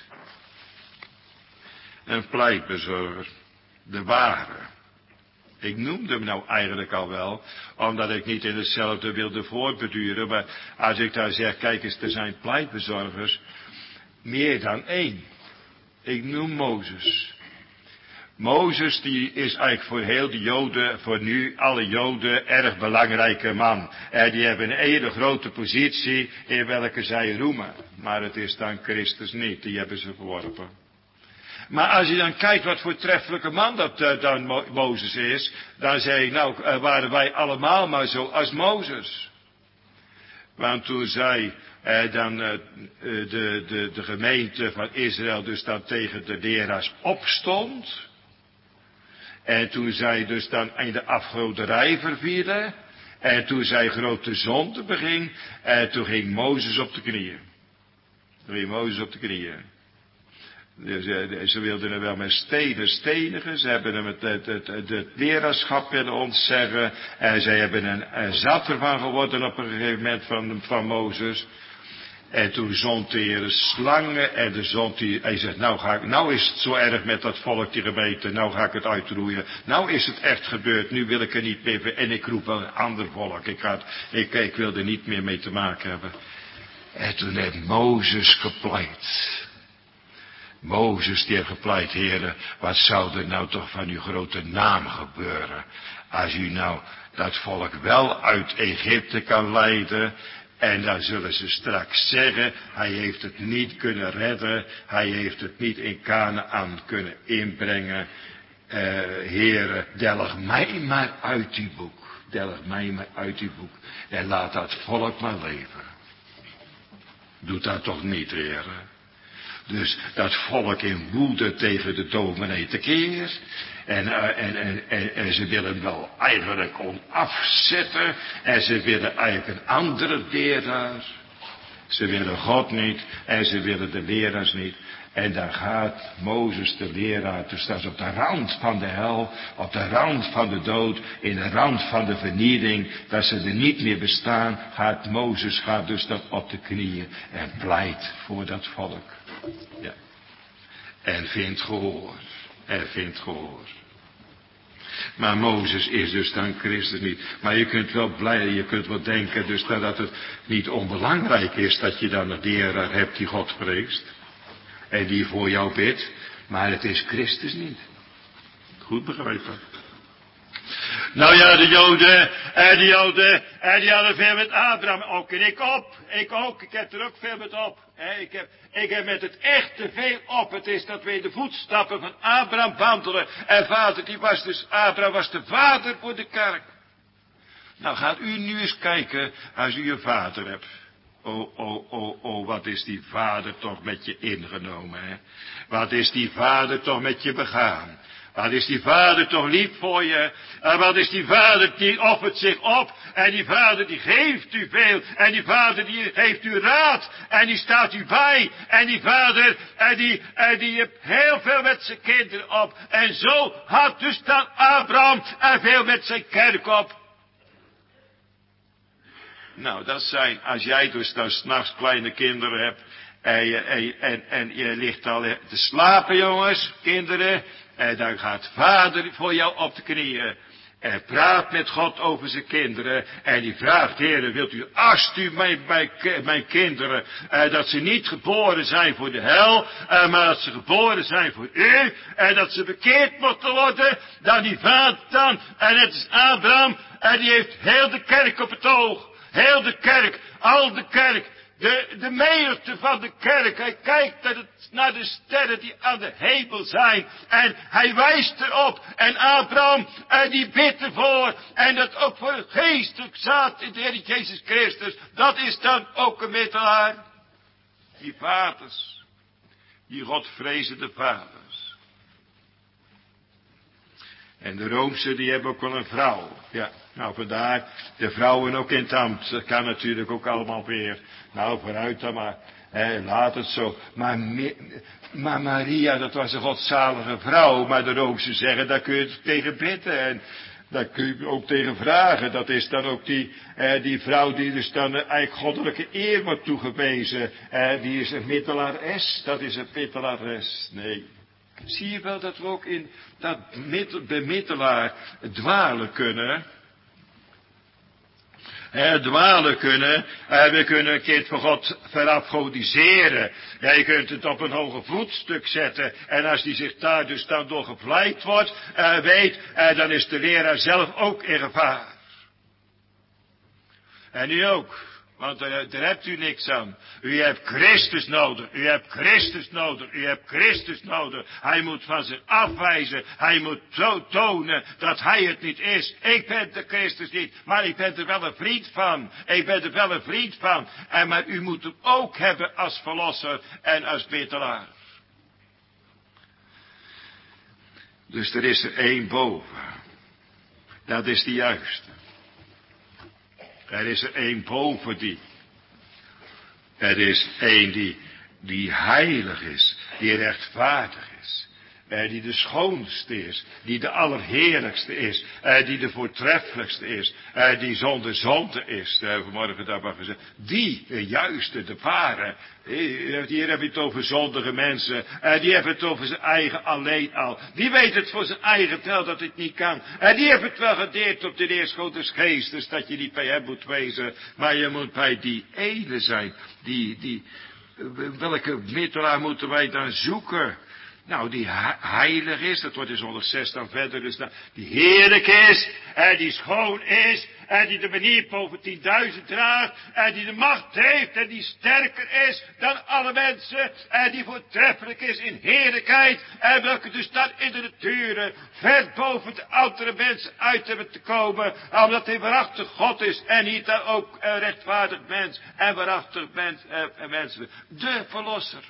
Speaker 2: Een pleitbezorger. De ware. Ik noemde hem nou eigenlijk al wel. Omdat ik niet in hetzelfde wilde voortbeduren. Maar als ik daar zeg. Kijk eens, er zijn pleitbezorgers. Meer dan één. Ik noem Mozes. Mozes die is eigenlijk voor heel de Joden, voor nu alle Joden, erg belangrijke man. En die hebben een hele grote positie in welke zij roemen. Maar het is dan Christus niet, die hebben ze verworpen. Maar als je dan kijkt wat voor treffelijke man dat uh, dan Mo Mozes is, dan zeg je nou, uh, waren wij allemaal maar zo als Mozes. Want toen zij uh, dan uh, de, de, de gemeente van Israël dus dan tegen de leraars opstond. En toen zij dus dan in de afgoderij vervielen. En toen zij grote zonde beging. En toen ging Mozes op de knieën. Toen ging Mozes op de knieën. Dus, uh, ze wilden hem wel met stenen stenigen. Ze hebben hem het, het, het, het, het leraarschap willen ontzeggen. En zij hebben een, een zat ervan geworden op een gegeven moment van, van Mozes. En toen zond de Heer slangen en de zond die, hij zegt, nou ga ik, nou is het zo erg met dat volk die gemeente, nou ga ik het uitroeien. Nou is het echt gebeurd, nu wil ik er niet meer, en ik roep wel een ander volk, ik, ga het, ik, ik wil er niet meer mee te maken hebben. En toen heeft Mozes gepleit. Mozes die heeft gepleit, heren, wat zou er nou toch van uw grote naam gebeuren, als u nou dat volk wel uit Egypte kan leiden, en dan zullen ze straks zeggen, hij heeft het niet kunnen redden, hij heeft het niet in Kanaan kunnen inbrengen. Uh, heren, delg mij maar uit uw boek, delg mij maar uit uw boek, en laat dat volk maar leven. Doet dat toch niet, heren? Dus dat volk in woede tegen de dominee tekeer. En, uh, en, en, en, en ze willen wel eigenlijk om afzetten. En ze willen eigenlijk een andere leraar. Ze willen God niet. En ze willen de leraars niet. En dan gaat Mozes de leraar, dus dat is op de rand van de hel, op de rand van de dood, in de rand van de vernieling, dat ze er niet meer bestaan, gaat Mozes, gaat dus dan op de knieën en pleit voor dat volk. Ja. En vindt gehoor, en vindt gehoor. Maar Mozes is dus dan Christus niet. Maar je kunt wel blij, je kunt wel denken dus dat, dat het niet onbelangrijk is dat je dan een leraar hebt die God vreest. En die voor jou bidt, maar het is Christus niet. Goed begrepen. Nou ja, de Joden, en de Joden, en die hadden veel met Abraham ook. En ik op, ik ook, ik heb er ook veel met op. Ik heb, ik heb met het echte veel op. Het is dat we in de voetstappen van Abraham wandelen. En vader, die was dus, Abraham was de vader voor de kerk. Nou gaat u nu eens kijken, als u een vader hebt. Oh, oh, oh, oh, wat is die vader toch met je ingenomen, hè? Wat is die vader toch met je begaan? Wat is die vader toch lief voor je? En wat is die vader die offert zich op? En die vader die geeft u veel. En die vader die geeft u raad. En die staat u bij. En die vader, en die, en die heeft heel veel met zijn kinderen op. En zo had dus dan Abraham en veel met zijn kerk op. Nou, dat zijn, als jij dus dan 's nachts kleine kinderen hebt, en je, en, en, en je ligt al te slapen, jongens, kinderen, en dan gaat vader voor jou op de knieën, en praat met God over zijn kinderen, en die vraagt, Heer, wilt u alstublieft mijn, mijn, mijn kinderen, en dat ze niet geboren zijn voor de hel, en maar dat ze geboren zijn voor u, en dat ze bekeerd moeten worden, dan die vader dan, en het is Abraham, en die heeft heel de kerk op het oog. Heel de kerk, al de kerk, de, de menigte van de kerk. Hij kijkt naar de, naar de sterren die aan de hemel zijn. En hij wijst erop. En Abraham, en die bidt ervoor. En dat ook voor het geestelijk zaad in de Heer Jezus Christus. Dat is dan ook een middelaar. Die vaders. Die godvrezende vaders. En de Roomse, die hebben ook wel een vrouw. Ja, nou vandaar, de vrouwen ook in het ambt. Dat kan natuurlijk ook allemaal weer. Nou, vooruit dan maar. Hè, laat het zo. Maar, maar Maria, dat was een godzalige vrouw. Maar de Roomse zeggen, daar kun je tegen bidden. En daar kun je ook tegen vragen. Dat is dan ook die, eh, die vrouw die dus dan eigenlijk goddelijke eer wordt toegewezen. Eh, die is een middelares. Dat is een middelares. Nee. Zie je wel dat we ook in dat bemiddelaar dwalen kunnen? He, dwalen kunnen. Uh, we kunnen een kind van God verafgodiseren. Ja, je kunt het op een hoger voetstuk zetten. En als die zich daar dus dan door gevleid wordt, uh, weet, uh, dan is de leraar zelf ook in gevaar. En u ook. Want daar, daar hebt u niks aan. U hebt Christus nodig. U hebt Christus nodig. U hebt Christus nodig. Hij moet van zich afwijzen. Hij moet zo tonen dat hij het niet is. Ik ben de Christus niet. Maar ik ben er wel een vriend van. Ik ben er wel een vriend van. En maar u moet hem ook hebben als verlosser en als middelaar. Dus er is er één boven. Dat is de juiste. Er is er één boven die. Er is één die, die heilig is, die rechtvaardig is, eh, die de schoonste is, die de allerheerlijkste is, eh, die de voortreffelijkste is, eh, die zonder zonde is, eh, vanmorgen daar maar gezegd, die, de juiste, de ware, eh, hier heb je het over zondige mensen, eh, die hebben het over zijn eigen alleen al, die weet het voor zijn eigen tel dat het niet kan, en die heeft het wel gedeerd op de leerschool des geestes, dat je niet bij hem moet wezen, maar je moet bij die ene zijn, die, die, welke middelaar moeten wij dan zoeken? Nou, die heilig is, dat wordt in zonderdzes dan verder, dus dat, die heerlijk is, en die schoon is, en die de manier boven tienduizend draagt, en die de macht heeft, en die sterker is dan alle mensen, en die voortreffelijk is in heerlijkheid, en welke dus dan in de natuur ver boven de andere mensen uit hebben te komen, omdat hij waarachtig God is, en niet dan ook een rechtvaardig mens, en waarachtig mens, en mensen, de verlosser.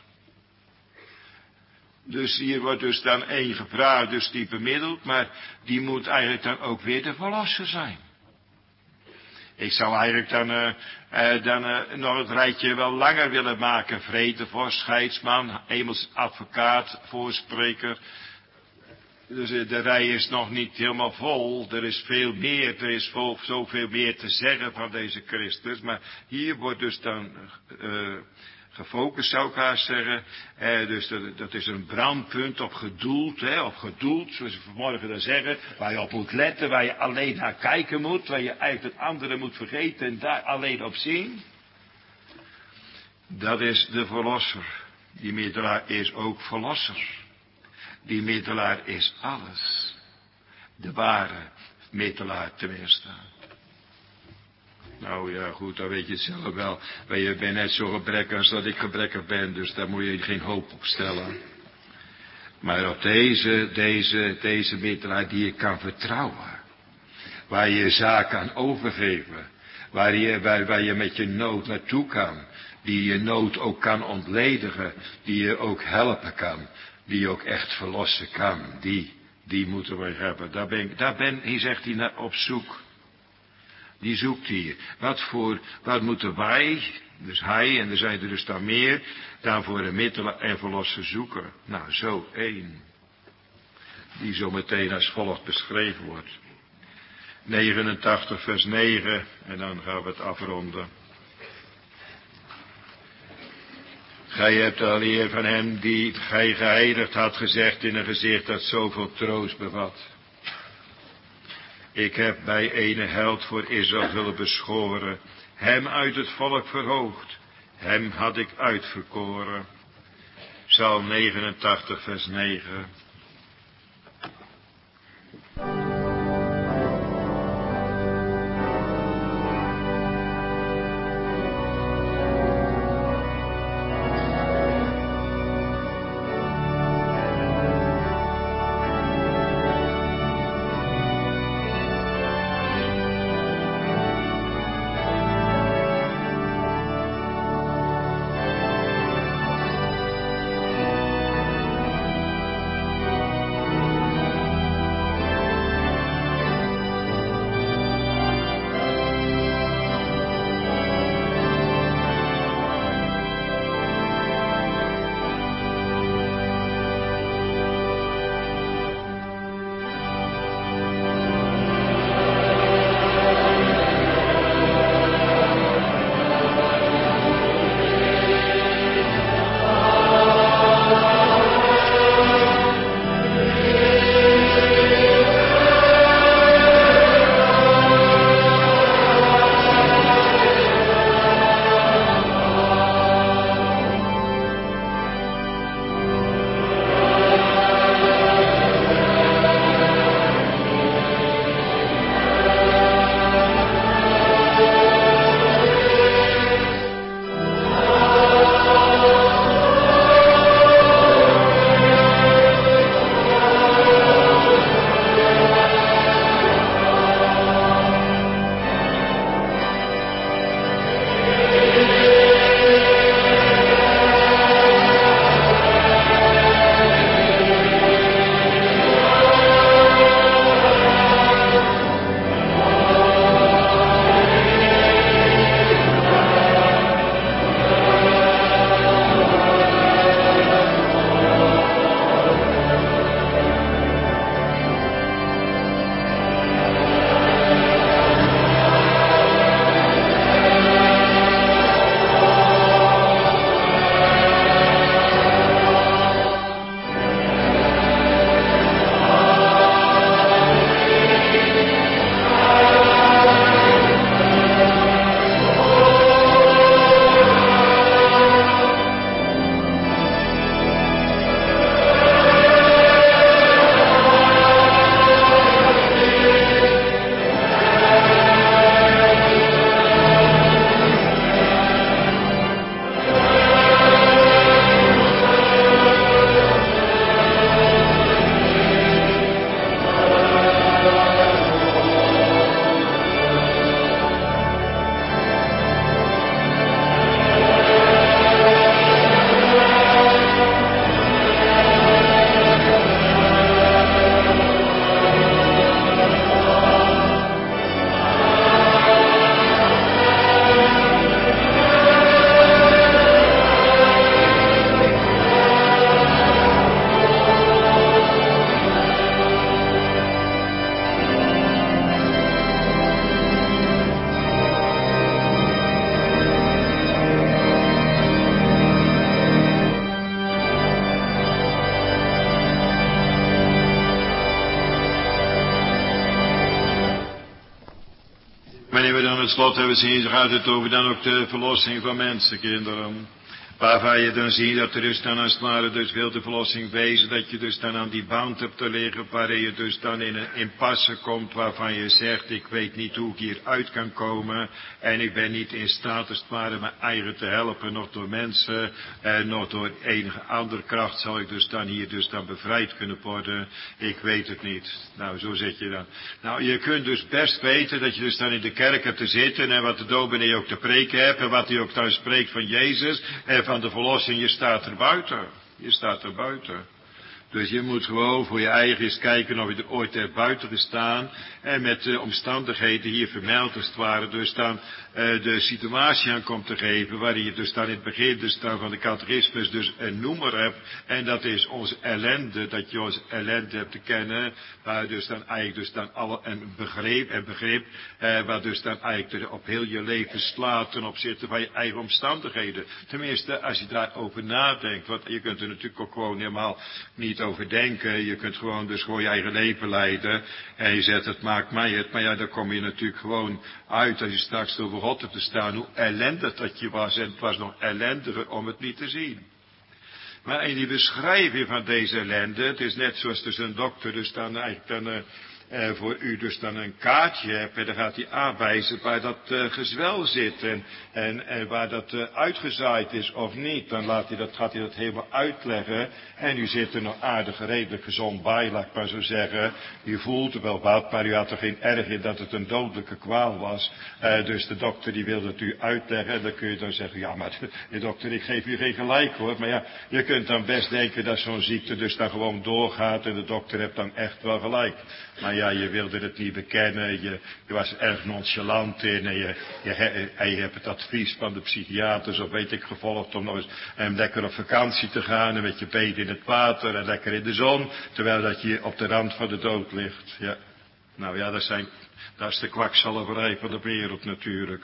Speaker 2: Dus hier wordt dus dan één gevraagd, dus die bemiddelt, maar die moet eigenlijk dan ook weer de verlosser zijn. Ik zou eigenlijk dan, uh, uh, dan uh, nog het rijtje wel langer willen maken. Vredevorst, scheidsman, hemels advocaat, voorspreker. Dus uh, de rij is nog niet helemaal vol. Er is veel meer, er is vol, zoveel meer te zeggen van deze Christus. Maar hier wordt dus dan Uh, gefocust zou ik haast zeggen, eh, dus dat, dat is een brandpunt op gedoeld, hè, op gedoeld, zoals we vanmorgen dan zeggen, waar je op moet letten, waar je alleen naar kijken moet, waar je eigenlijk het andere moet vergeten en daar alleen op zien. Dat is de verlosser. Die middelaar is ook verlosser. Die middelaar is alles. De ware middelaar tenminste. Nou ja, goed, dan weet je het zelf wel. Je bent net zo gebrekkig als dat ik gebrekkig ben, dus daar moet je geen hoop op stellen. Maar op deze, deze, deze middelaar die je kan vertrouwen. Waar je je zaak kan overgeven. Waar je, waar, waar je met je nood naartoe kan. Die je nood ook kan ontledigen. Die je ook helpen kan. Die je ook echt verlossen kan. Die, die moeten we hebben. Daar ben, daar ben hier zegt hij naar op zoek. Die zoekt hier. Wat voor, wat moeten wij, dus hij, en er zijn er dus dan meer, dan voor een middelen en verlosser zoeken? Nou, zo één. Die zo meteen als volgt beschreven wordt. negenentachtig vers negen, en dan gaan we het afronden. Gij hebt al eer van hem die gij geheiligd had gezegd in een gezicht dat zoveel troost bevat. Ik heb bij ene held voor Israël willen beschoren, hem uit het volk verhoogd, hem had ik uitverkoren. Psalm negenentachtig vers negen. Wanneer we dan het slot hebben zien, gaat het over dan ook de verlossing van mensenkinderen. Waarvan je dan ziet dat er dus dan als het ware dus wil de verlossing wezen, dat je dus dan aan die band hebt te liggen, waarin je dus dan in een impasse komt, waarvan je zegt, ik weet niet hoe ik hier uit kan komen, en ik ben niet in staat als het ware mijn eigen te helpen, nog door mensen, en nog door enige andere kracht zal ik dus dan hier dus dan bevrijd kunnen worden, ik weet het niet. Nou, zo zit je dan. Nou, je kunt dus best weten dat je dus dan in de kerk hebt te zitten, en wat de dominee ook te preken hebt, en wat hij ook dan spreekt van Jezus, en van de verlossing, je staat er buiten. Je staat er buiten. Dus je moet gewoon voor je eigen eens kijken of je er ooit er buiten gestaan. En met de omstandigheden hier vermeld als het ware. Dus dan uh, de situatie aan komt te geven. Waarin je dus dan in het begin dus dan van de catechismus dus een noemer hebt. En dat is onze ellende. Dat je onze ellende hebt te kennen. Waar dus dan eigenlijk dus dan alle een begrip en begrip. Uh, waar dus dan eigenlijk op heel je leven slaat ten opzichte van je eigen omstandigheden. Tenminste als je daarover nadenkt. Want je kunt er natuurlijk ook gewoon helemaal niet over denken. Je kunt gewoon dus gewoon je eigen leven leiden. En je zegt het maakt mij het. Maar ja, daar kom je natuurlijk gewoon uit als je straks over God hebt te staan. Hoe ellendig dat je was. En het was nog ellendiger om het niet te zien. Maar in die beschrijving van deze ellende. Het is net zoals dus een dokter dus dan eigenlijk dan... Uh, Uh, voor u dus dan een kaartje hebt en dan gaat hij aanwijzen waar dat uh, gezwel zit en, en, en waar dat uh, uitgezaaid is of niet. Dan laat hij dat, gaat hij dat helemaal uitleggen en u zit er nog aardig redelijk gezond bij, laat ik maar zo zeggen. U voelt er wel wat, maar u had er geen erg in dat het een dodelijke kwaal was. Uh, dus de dokter die wil dat u uitleggen en dan kun je dan zeggen, ja maar de dokter ik geef u geen gelijk hoor. Maar ja, je kunt dan best denken dat zo'n ziekte dus dan gewoon doorgaat en de dokter heeft dan echt wel gelijk. Maar ja, je wilde het niet bekennen, je, je was erg nonchalant in en je, je, en je hebt het advies van de psychiaters of weet ik gevolgd om nog eens um, lekker op vakantie te gaan en met je been in het water en lekker in de zon, terwijl dat je op de rand van de dood ligt. Ja. Nou ja, dat, zijn, dat is de kwakzalverij van de wereld natuurlijk.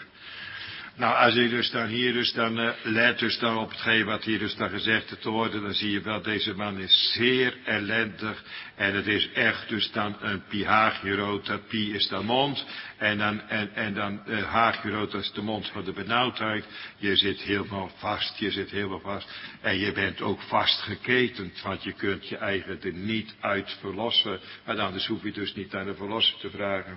Speaker 2: Nou, als je dus dan hier dus dan uh, let dus dan op hetgeen wat hier dus dan gezegd te worden, dan zie je wel, deze man is zeer ellendig. En het is echt dus dan een pihaagierood, pi is dan mond. En dan, en, en dan uh, haagierood, dat is de mond van de benauwdheid. Je zit helemaal vast, je zit helemaal vast. En je bent ook vastgeketend, want je kunt je eigen er niet uit verlossen. Maar anders hoef je dus niet aan de verlosser te vragen.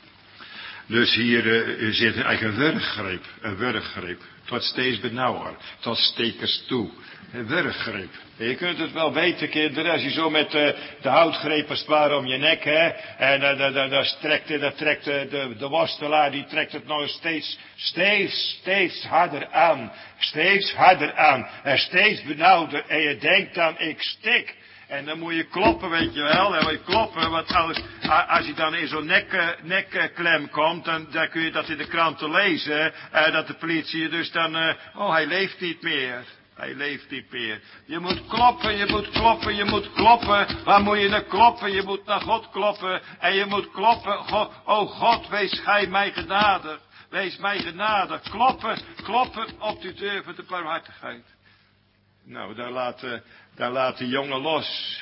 Speaker 2: Dus hier uh, zit eigenlijk een wurggreep, een wurggreep. Het wordt steeds benauwer, tot stekers toe. Een wurggreep. Je kunt het wel weten, kinderen, als je zo met uh, de houtgreep als het ware om je nek, hè. En uh, dan, dan, dan trekt, dan trekt uh, de, de worstelaar, die trekt het nog steeds, steeds, steeds harder aan. Steeds harder aan. En steeds benauwder. En je denkt dan, ik stik. En dan moet je kloppen, weet je wel. Dan moet je kloppen, want als, als je dan in zo'n nek, nekklem komt, dan, dan kun je dat in de kranten lezen. Uh, dat de politie dus dan, uh, oh hij leeft niet meer. Hij leeft niet meer. Je moet kloppen, je moet kloppen, je moet kloppen. Waar moet je naar kloppen? Je moet naar God kloppen. En je moet kloppen. God, oh God, wees gij mij genadig. Wees mij genadig. Kloppen, kloppen op de deur van de barmhartigheid. Nou, daar laat, uh, daar laat de jongen los.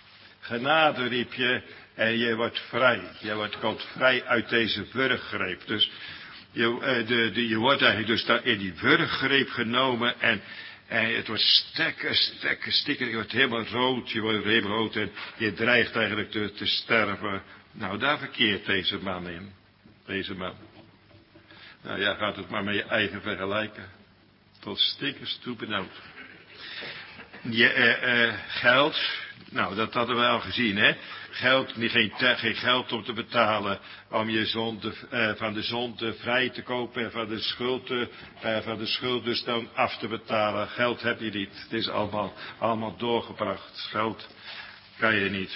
Speaker 2: Genade riep je en je wordt vrij. Je wordt komt vrij uit deze wurggreep. Dus je, uh, de, de, je wordt eigenlijk dus daar in die wurggreep genomen en, en het wordt stekken, stekken, stikken. Je wordt helemaal rood, je wordt helemaal rood en je dreigt eigenlijk te, te sterven. Nou, daar verkeert deze man in. Deze man. Nou ja, gaat het maar met je eigen vergelijken. Tot stikkers toe benauwd. Je, uh, uh, geld, nou dat hadden we al gezien, hè. Geld, niet, geen, geen geld om te betalen, om je zonde, uh, van de zonde vrij te kopen en van de schuld, uh, van de schuld dus dan af te betalen. Geld heb je niet, het is allemaal, allemaal doorgebracht. Geld kan je niet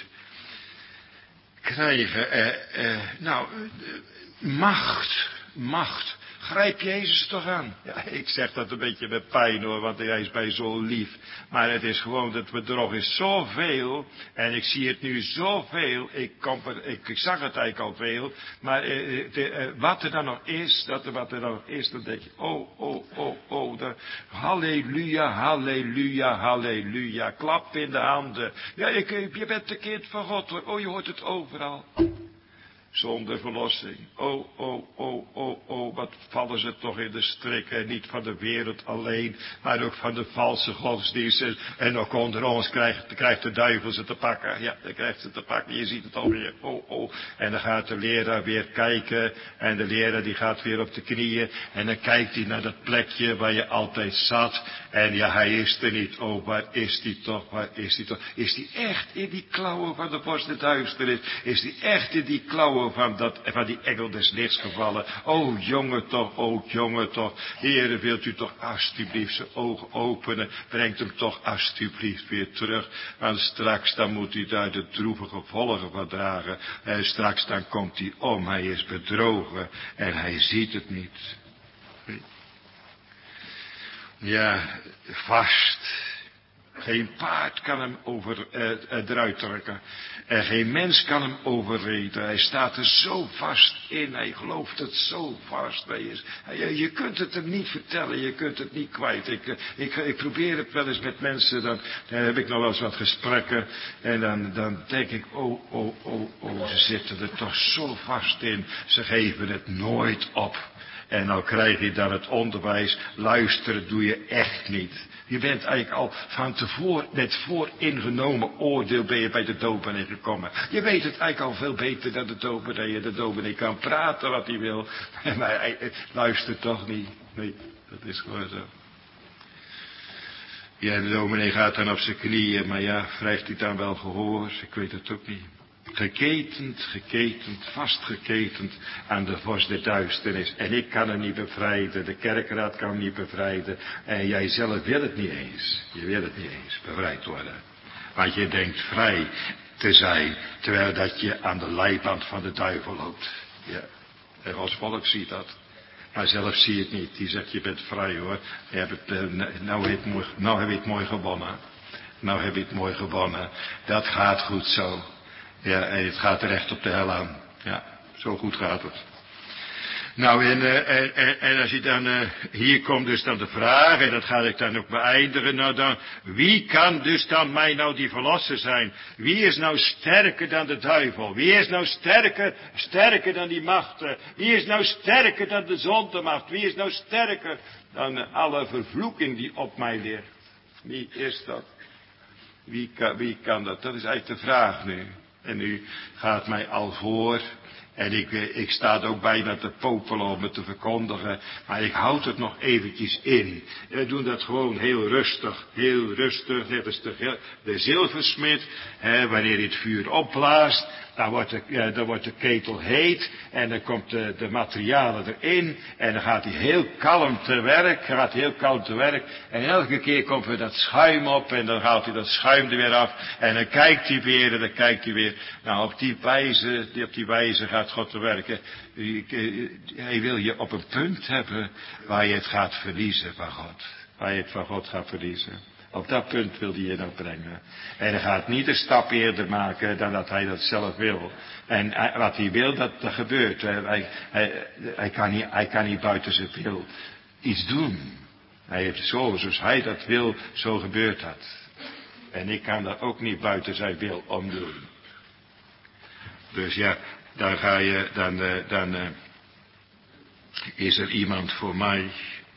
Speaker 2: krijgen. Uh, uh, nou, uh, macht, macht. Grijp Jezus toch aan. Ja, ik zeg dat een beetje met pijn hoor, want hij is mij zo lief. Maar het is gewoon, dat bedrog is zoveel. En ik zie het nu zoveel. Ik, kom, ik, ik zag het eigenlijk al veel. Maar eh, de, eh, wat er dan nog is, dat er wat er dan nog is, dan denk je, oh, oh, oh, oh. De, halleluja, halleluja, halleluja. Klap in de handen. Ja, ik, je bent de kind van God hoor. Oh, je hoort het overal. Zonder verlossing. Oh, oh, oh, oh, oh, wat vallen ze toch in de strikken. Niet van de wereld alleen, maar ook van de valse godsdiensten. En ook onder ons krijgt, krijgt de duivel ze te pakken. Ja, dan krijgt ze te pakken. Je ziet het alweer. Oh, oh. En dan gaat de leraar weer kijken. En de leraar die gaat weer op de knieën. En dan kijkt hij naar dat plekje waar je altijd zat. En ja, hij is er niet. Oh, waar is die toch? Waar is die toch? Is die echt in die klauwen van de vorst der duisternis? Is die echt in die klauwen van, dat, van die engel des lichts gevallen? Oh, jongen toch, oh, jongen toch. Heere, wilt u toch alstublieft zijn ogen openen. Brengt hem toch alstublieft weer terug. Want straks dan moet hij daar de droevige gevolgen van dragen. En straks dan komt hij om. Hij is bedrogen. En hij ziet het niet. Ja, vast. Geen paard kan hem over, eh, eruit trekken. En geen mens kan hem overreden. Hij staat er zo vast in. Hij gelooft het zo vast. Je, je kunt het hem niet vertellen. Je kunt het niet kwijt. Ik, ik, ik probeer het wel eens met mensen. Dan, dan heb ik nog wel eens wat gesprekken. En dan, dan denk ik, oh, oh, oh, oh. Ze zitten er toch zo vast in. Ze geven het nooit op. En nou krijg je dan het onderwijs, luisteren doe je echt niet. Je bent eigenlijk al van tevoren, met vooringenomen oordeel ben je bij de dominee gekomen. Je weet het eigenlijk al veel beter dan de dominee. De dominee kan praten wat hij wil, maar hij luistert toch niet. Nee, dat is gewoon zo. Ja, de dominee gaat dan op zijn knieën, maar ja, krijgt hij dan wel gehoor? Ik weet het ook niet. Geketend, geketend, vastgeketend aan de vorst der duisternis. En ik kan hem niet bevrijden, de kerkraad kan hem niet bevrijden. En jij zelf wil het niet eens. Je wil het niet eens bevrijd worden. Want je denkt vrij te zijn, terwijl dat je aan de leiband van de duivel loopt. Ja, en ons volk ziet dat. Maar zelf zie je het niet. Die zegt, je bent vrij hoor. Je hebt het, uh, nou, heb je het mooi, nou heb je het mooi gewonnen. Nou heb je het mooi gewonnen. Dat gaat goed zo. Ja, en het gaat er echt op de hel aan. Ja, zo goed gaat het. Nou, en, uh, en, en, en als je dan, uh, hier komt dus dan de vraag, en dat ga ik dan ook beëindigen, nou dan, wie kan dus dan mij nou die verlosser zijn? Wie is nou sterker dan de duivel? Wie is nou sterker, sterker dan die machten? Wie is nou sterker dan de zondemacht? Wie is nou sterker dan uh, alle vervloeking die op mij ligt? Wie is dat? Wie kan, wie kan dat? Dat is eigenlijk de vraag nu. En u gaat mij al voor. En ik, ik sta ook bijna te popelen om het te verkondigen. Maar ik houd het nog eventjes in. We doen dat gewoon heel rustig. Heel rustig. Net als de, de zilversmid. Hè, wanneer hij het vuur opblaast. Dan wordt, de, ja, dan wordt de ketel heet. En dan komt de, de materialen erin. En dan gaat hij heel kalm te werk. Gaat hij heel kalm te werk. En elke keer komt er dat schuim op. En dan haalt hij dat schuim er weer af. En dan kijkt hij weer. En dan kijkt hij weer. Nou, op die wijze, op die wijze gaat God te werken. Hij wil je op een punt hebben waar je het gaat verliezen van God. Waar je het van God gaat verliezen. Op dat punt wil hij je nou brengen. En hij gaat niet een stap eerder maken dan dat hij dat zelf wil. En wat hij wil, dat, dat gebeurt. Hij, hij, hij, kan niet, hij kan niet buiten zijn wil iets doen. Hij heeft zo, zoals hij dat wil, zo gebeurt dat. En ik kan dat ook niet buiten zijn wil omdoen. Dus ja, dan ga je, dan, dan uh, is er iemand voor mij.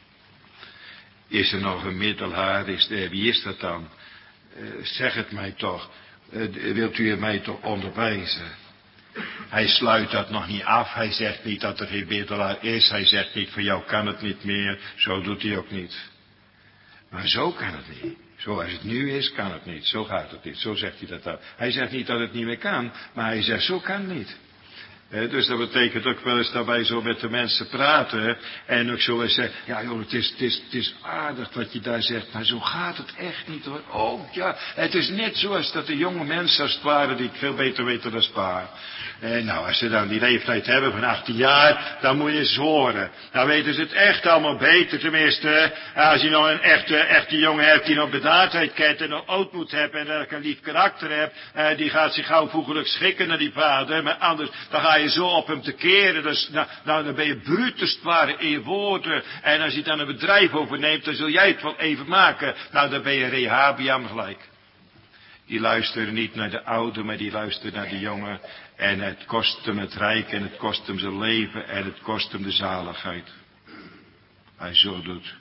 Speaker 2: Is er nog een middelaar? Is de, wie is dat dan? Uh, zeg het mij toch. Uh, wilt u mij toch onderwijzen? Hij sluit dat nog niet af. Hij zegt niet dat er geen middelaar is. Hij zegt niet, voor jou kan het niet meer. Zo doet hij ook niet. Maar zo kan het niet. Zoals het nu is, kan het niet. Zo gaat het niet. Zo zegt hij dat dan. Hij zegt niet dat het niet meer kan. Maar hij zegt, zo kan het niet. He, dus dat betekent ook wel eens dat wij zo met de mensen praten. En ook zo eens zeggen, ja joh, het is, het, is, het is aardig wat je daar zegt. Maar zo gaat het echt niet hoor. Oh ja, het is net zoals dat de jonge mensen als het ware die het veel beter weten dan Spaar. En nou, als ze dan die leeftijd hebben van achttien jaar, dan moet je eens horen. Dan weten ze het echt allemaal beter. Tenminste, als je nou een echte, echte jongen hebt die nog bedaardheid kent en nog ootmoed hebt en dat een lief karakter hebt, eh, die gaat zich gauw voegelijk schikken naar die vader. Maar anders, dan ga je zo op hem te keren. Dus, nou, nou, dan ben je bruut ware in je woorden. En als je dan een bedrijf overneemt, dan zul jij het wel even maken. Nou, dan ben je Rehabiam gelijk. Die luisteren niet naar de oude, maar die luisteren naar de jongen. En het kost hem het rijk en het kost hem zijn leven en het kost hem de zaligheid. Hij zo doet.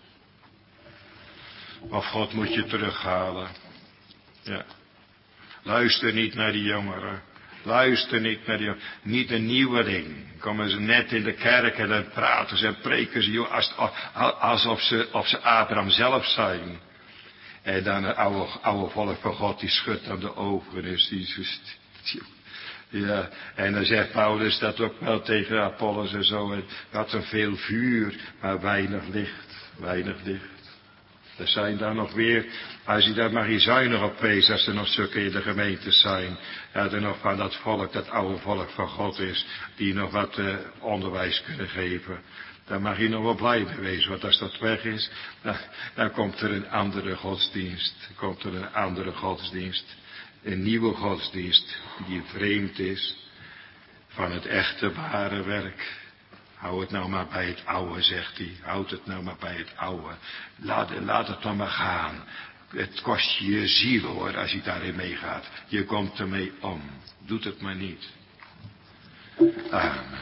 Speaker 2: Of God moet je terughalen. Ja. Luister niet naar die jongeren. Luister niet naar die, niet een nieuweling. Komen ze net in de kerk en dan praten ze en preken ze joh, alsof ze, of ze Abraham zelf zijn. En dan een oude, oude volk van God die schudt aan de ogen. Dus die, die, ja, en dan zegt Paulus dat ook wel tegen Apollos en zo. En dat er veel vuur, maar weinig licht. Weinig licht. Er zijn daar nog weer, als je daar maar je zuinig op wees, als er nog stukken in de gemeente zijn. Ja, er nog van dat volk, dat oude volk van God is, die nog wat uh, onderwijs kunnen geven. Daar mag je nog wel blij mee wezen, want als dat weg is, dan, dan komt er een andere godsdienst. Dan komt er een andere godsdienst. Een nieuwe godsdienst, die vreemd is van het echte ware werk. Hou het nou maar bij het oude, zegt hij. Houd het nou maar bij het oude. Laat, laat het dan maar gaan. Het kost je je ziel hoor, als je daarin meegaat. Je komt ermee om. Doet het maar niet. Amen.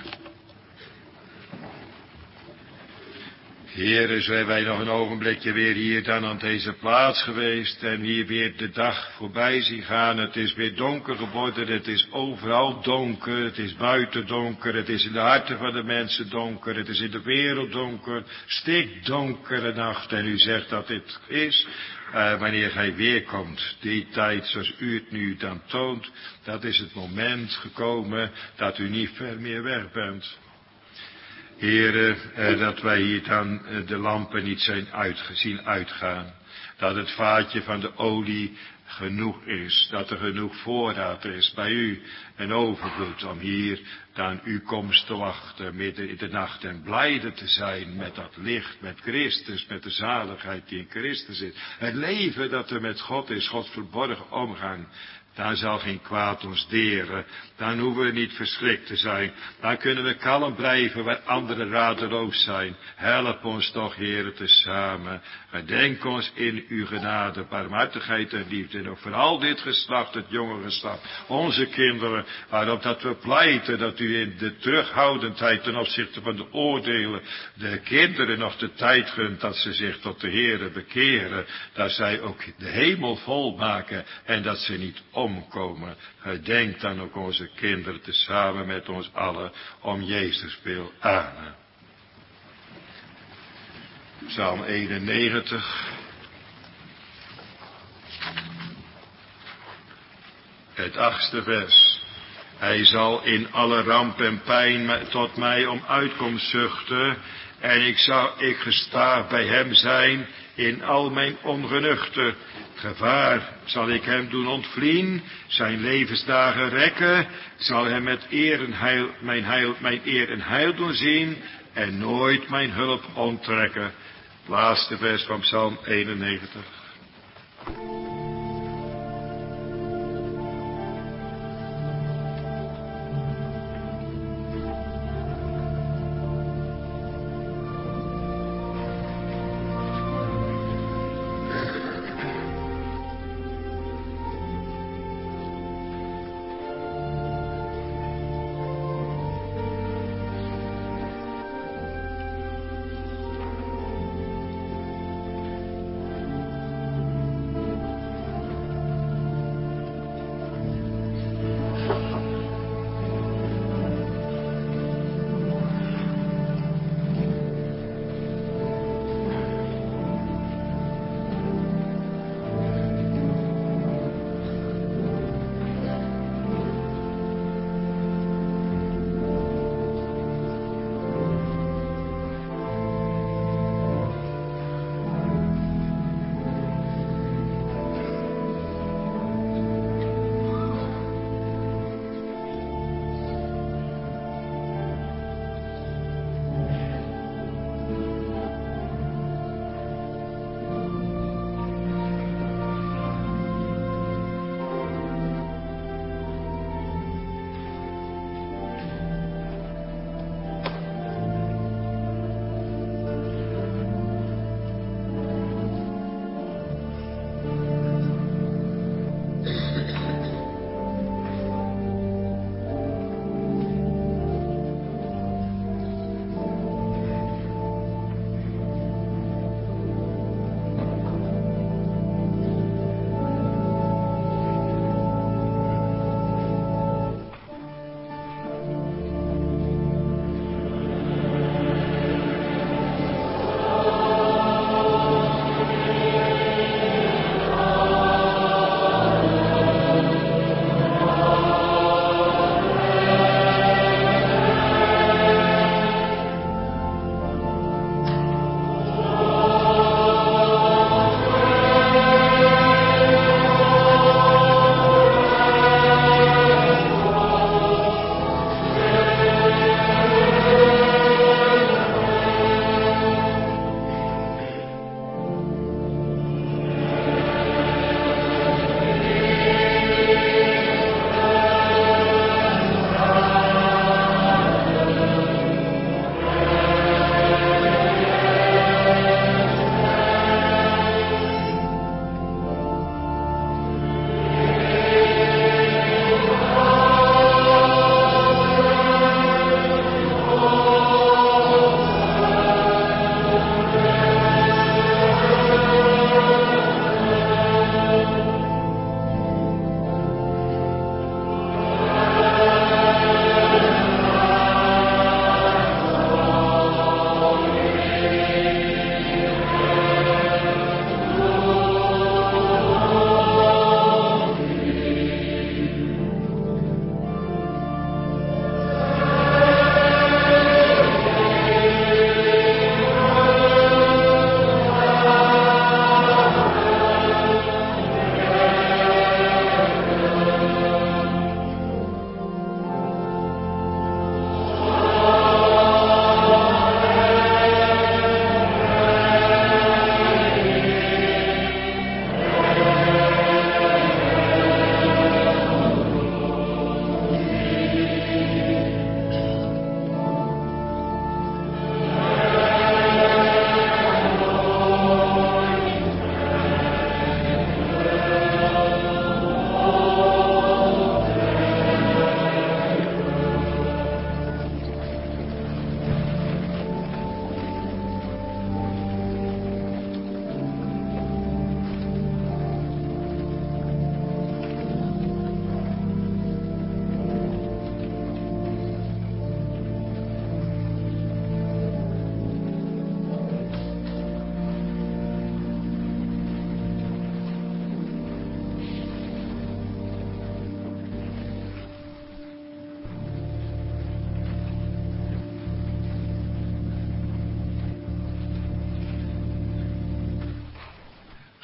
Speaker 2: Heere, zijn wij nog een ogenblikje weer hier dan aan deze plaats geweest en hier weer de dag voorbij zien gaan. Het is weer donker geworden, het is overal donker, het is buiten donker, het is in de harten van de mensen donker, het is in de wereld donker, stikdonkere nacht. En u zegt dat dit is, uh, wanneer gij weerkomt, die tijd zoals u het nu dan toont, dat is het moment gekomen dat u niet ver meer weg bent. Heere, eh, dat wij hier dan eh, de lampen niet zijn uitgezien uitgaan. Dat het vaatje van de olie genoeg is. Dat er genoeg voorraad is bij u. En overvloed om hier dan uw komst te wachten midden in de nacht. En blijde te zijn met dat licht, met Christus, met de zaligheid die in Christus is. Het leven dat er met God is, Gods verborgen omgang. Daar zal geen kwaad ons deren. Dan hoeven we niet verschrikt te zijn. Dan kunnen we kalm blijven waar anderen radeloos zijn. Help ons toch, Heere, tezamen. Gedenk ons in uw genade, barmhartigheid en liefde. En ook voor al dit geslacht, het jonge geslacht. Onze kinderen, waarop dat we pleiten dat u in de terughoudendheid ten opzichte van de oordelen de kinderen nog de tijd gunt dat ze zich tot de Heere bekeren. Dat zij ook de hemel volmaken en dat ze niet omkomen. Gedenk dan ook onze kinderen tezamen met ons allen om Jezus wil. Amen. Psalm eenennegentig. Het achtste vers. Hij zal in alle ramp en pijn tot mij om uitkomst zuchten. En ik zal ik gestaag bij hem zijn in al mijn ongenuchten. Gevaar zal ik hem doen ontvliehen, zijn levensdagen rekken, zal hem met eer en heil, mijn, heil, mijn eer en heil doen zien en nooit mijn hulp onttrekken. Laatste vers van Psalm eenennegentig.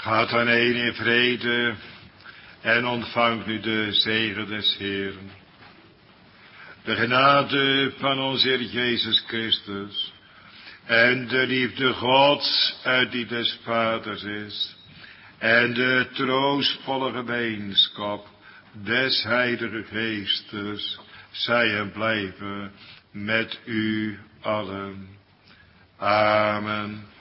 Speaker 2: Gaat dan heen in vrede en ontvangt nu de zegen des Heeren. De genade van onze Heer Jezus Christus en de liefde Gods uit die des Vaders is en de troostvolle gemeenschap des Heilige Geestes zij en blijven met u allen. Amen.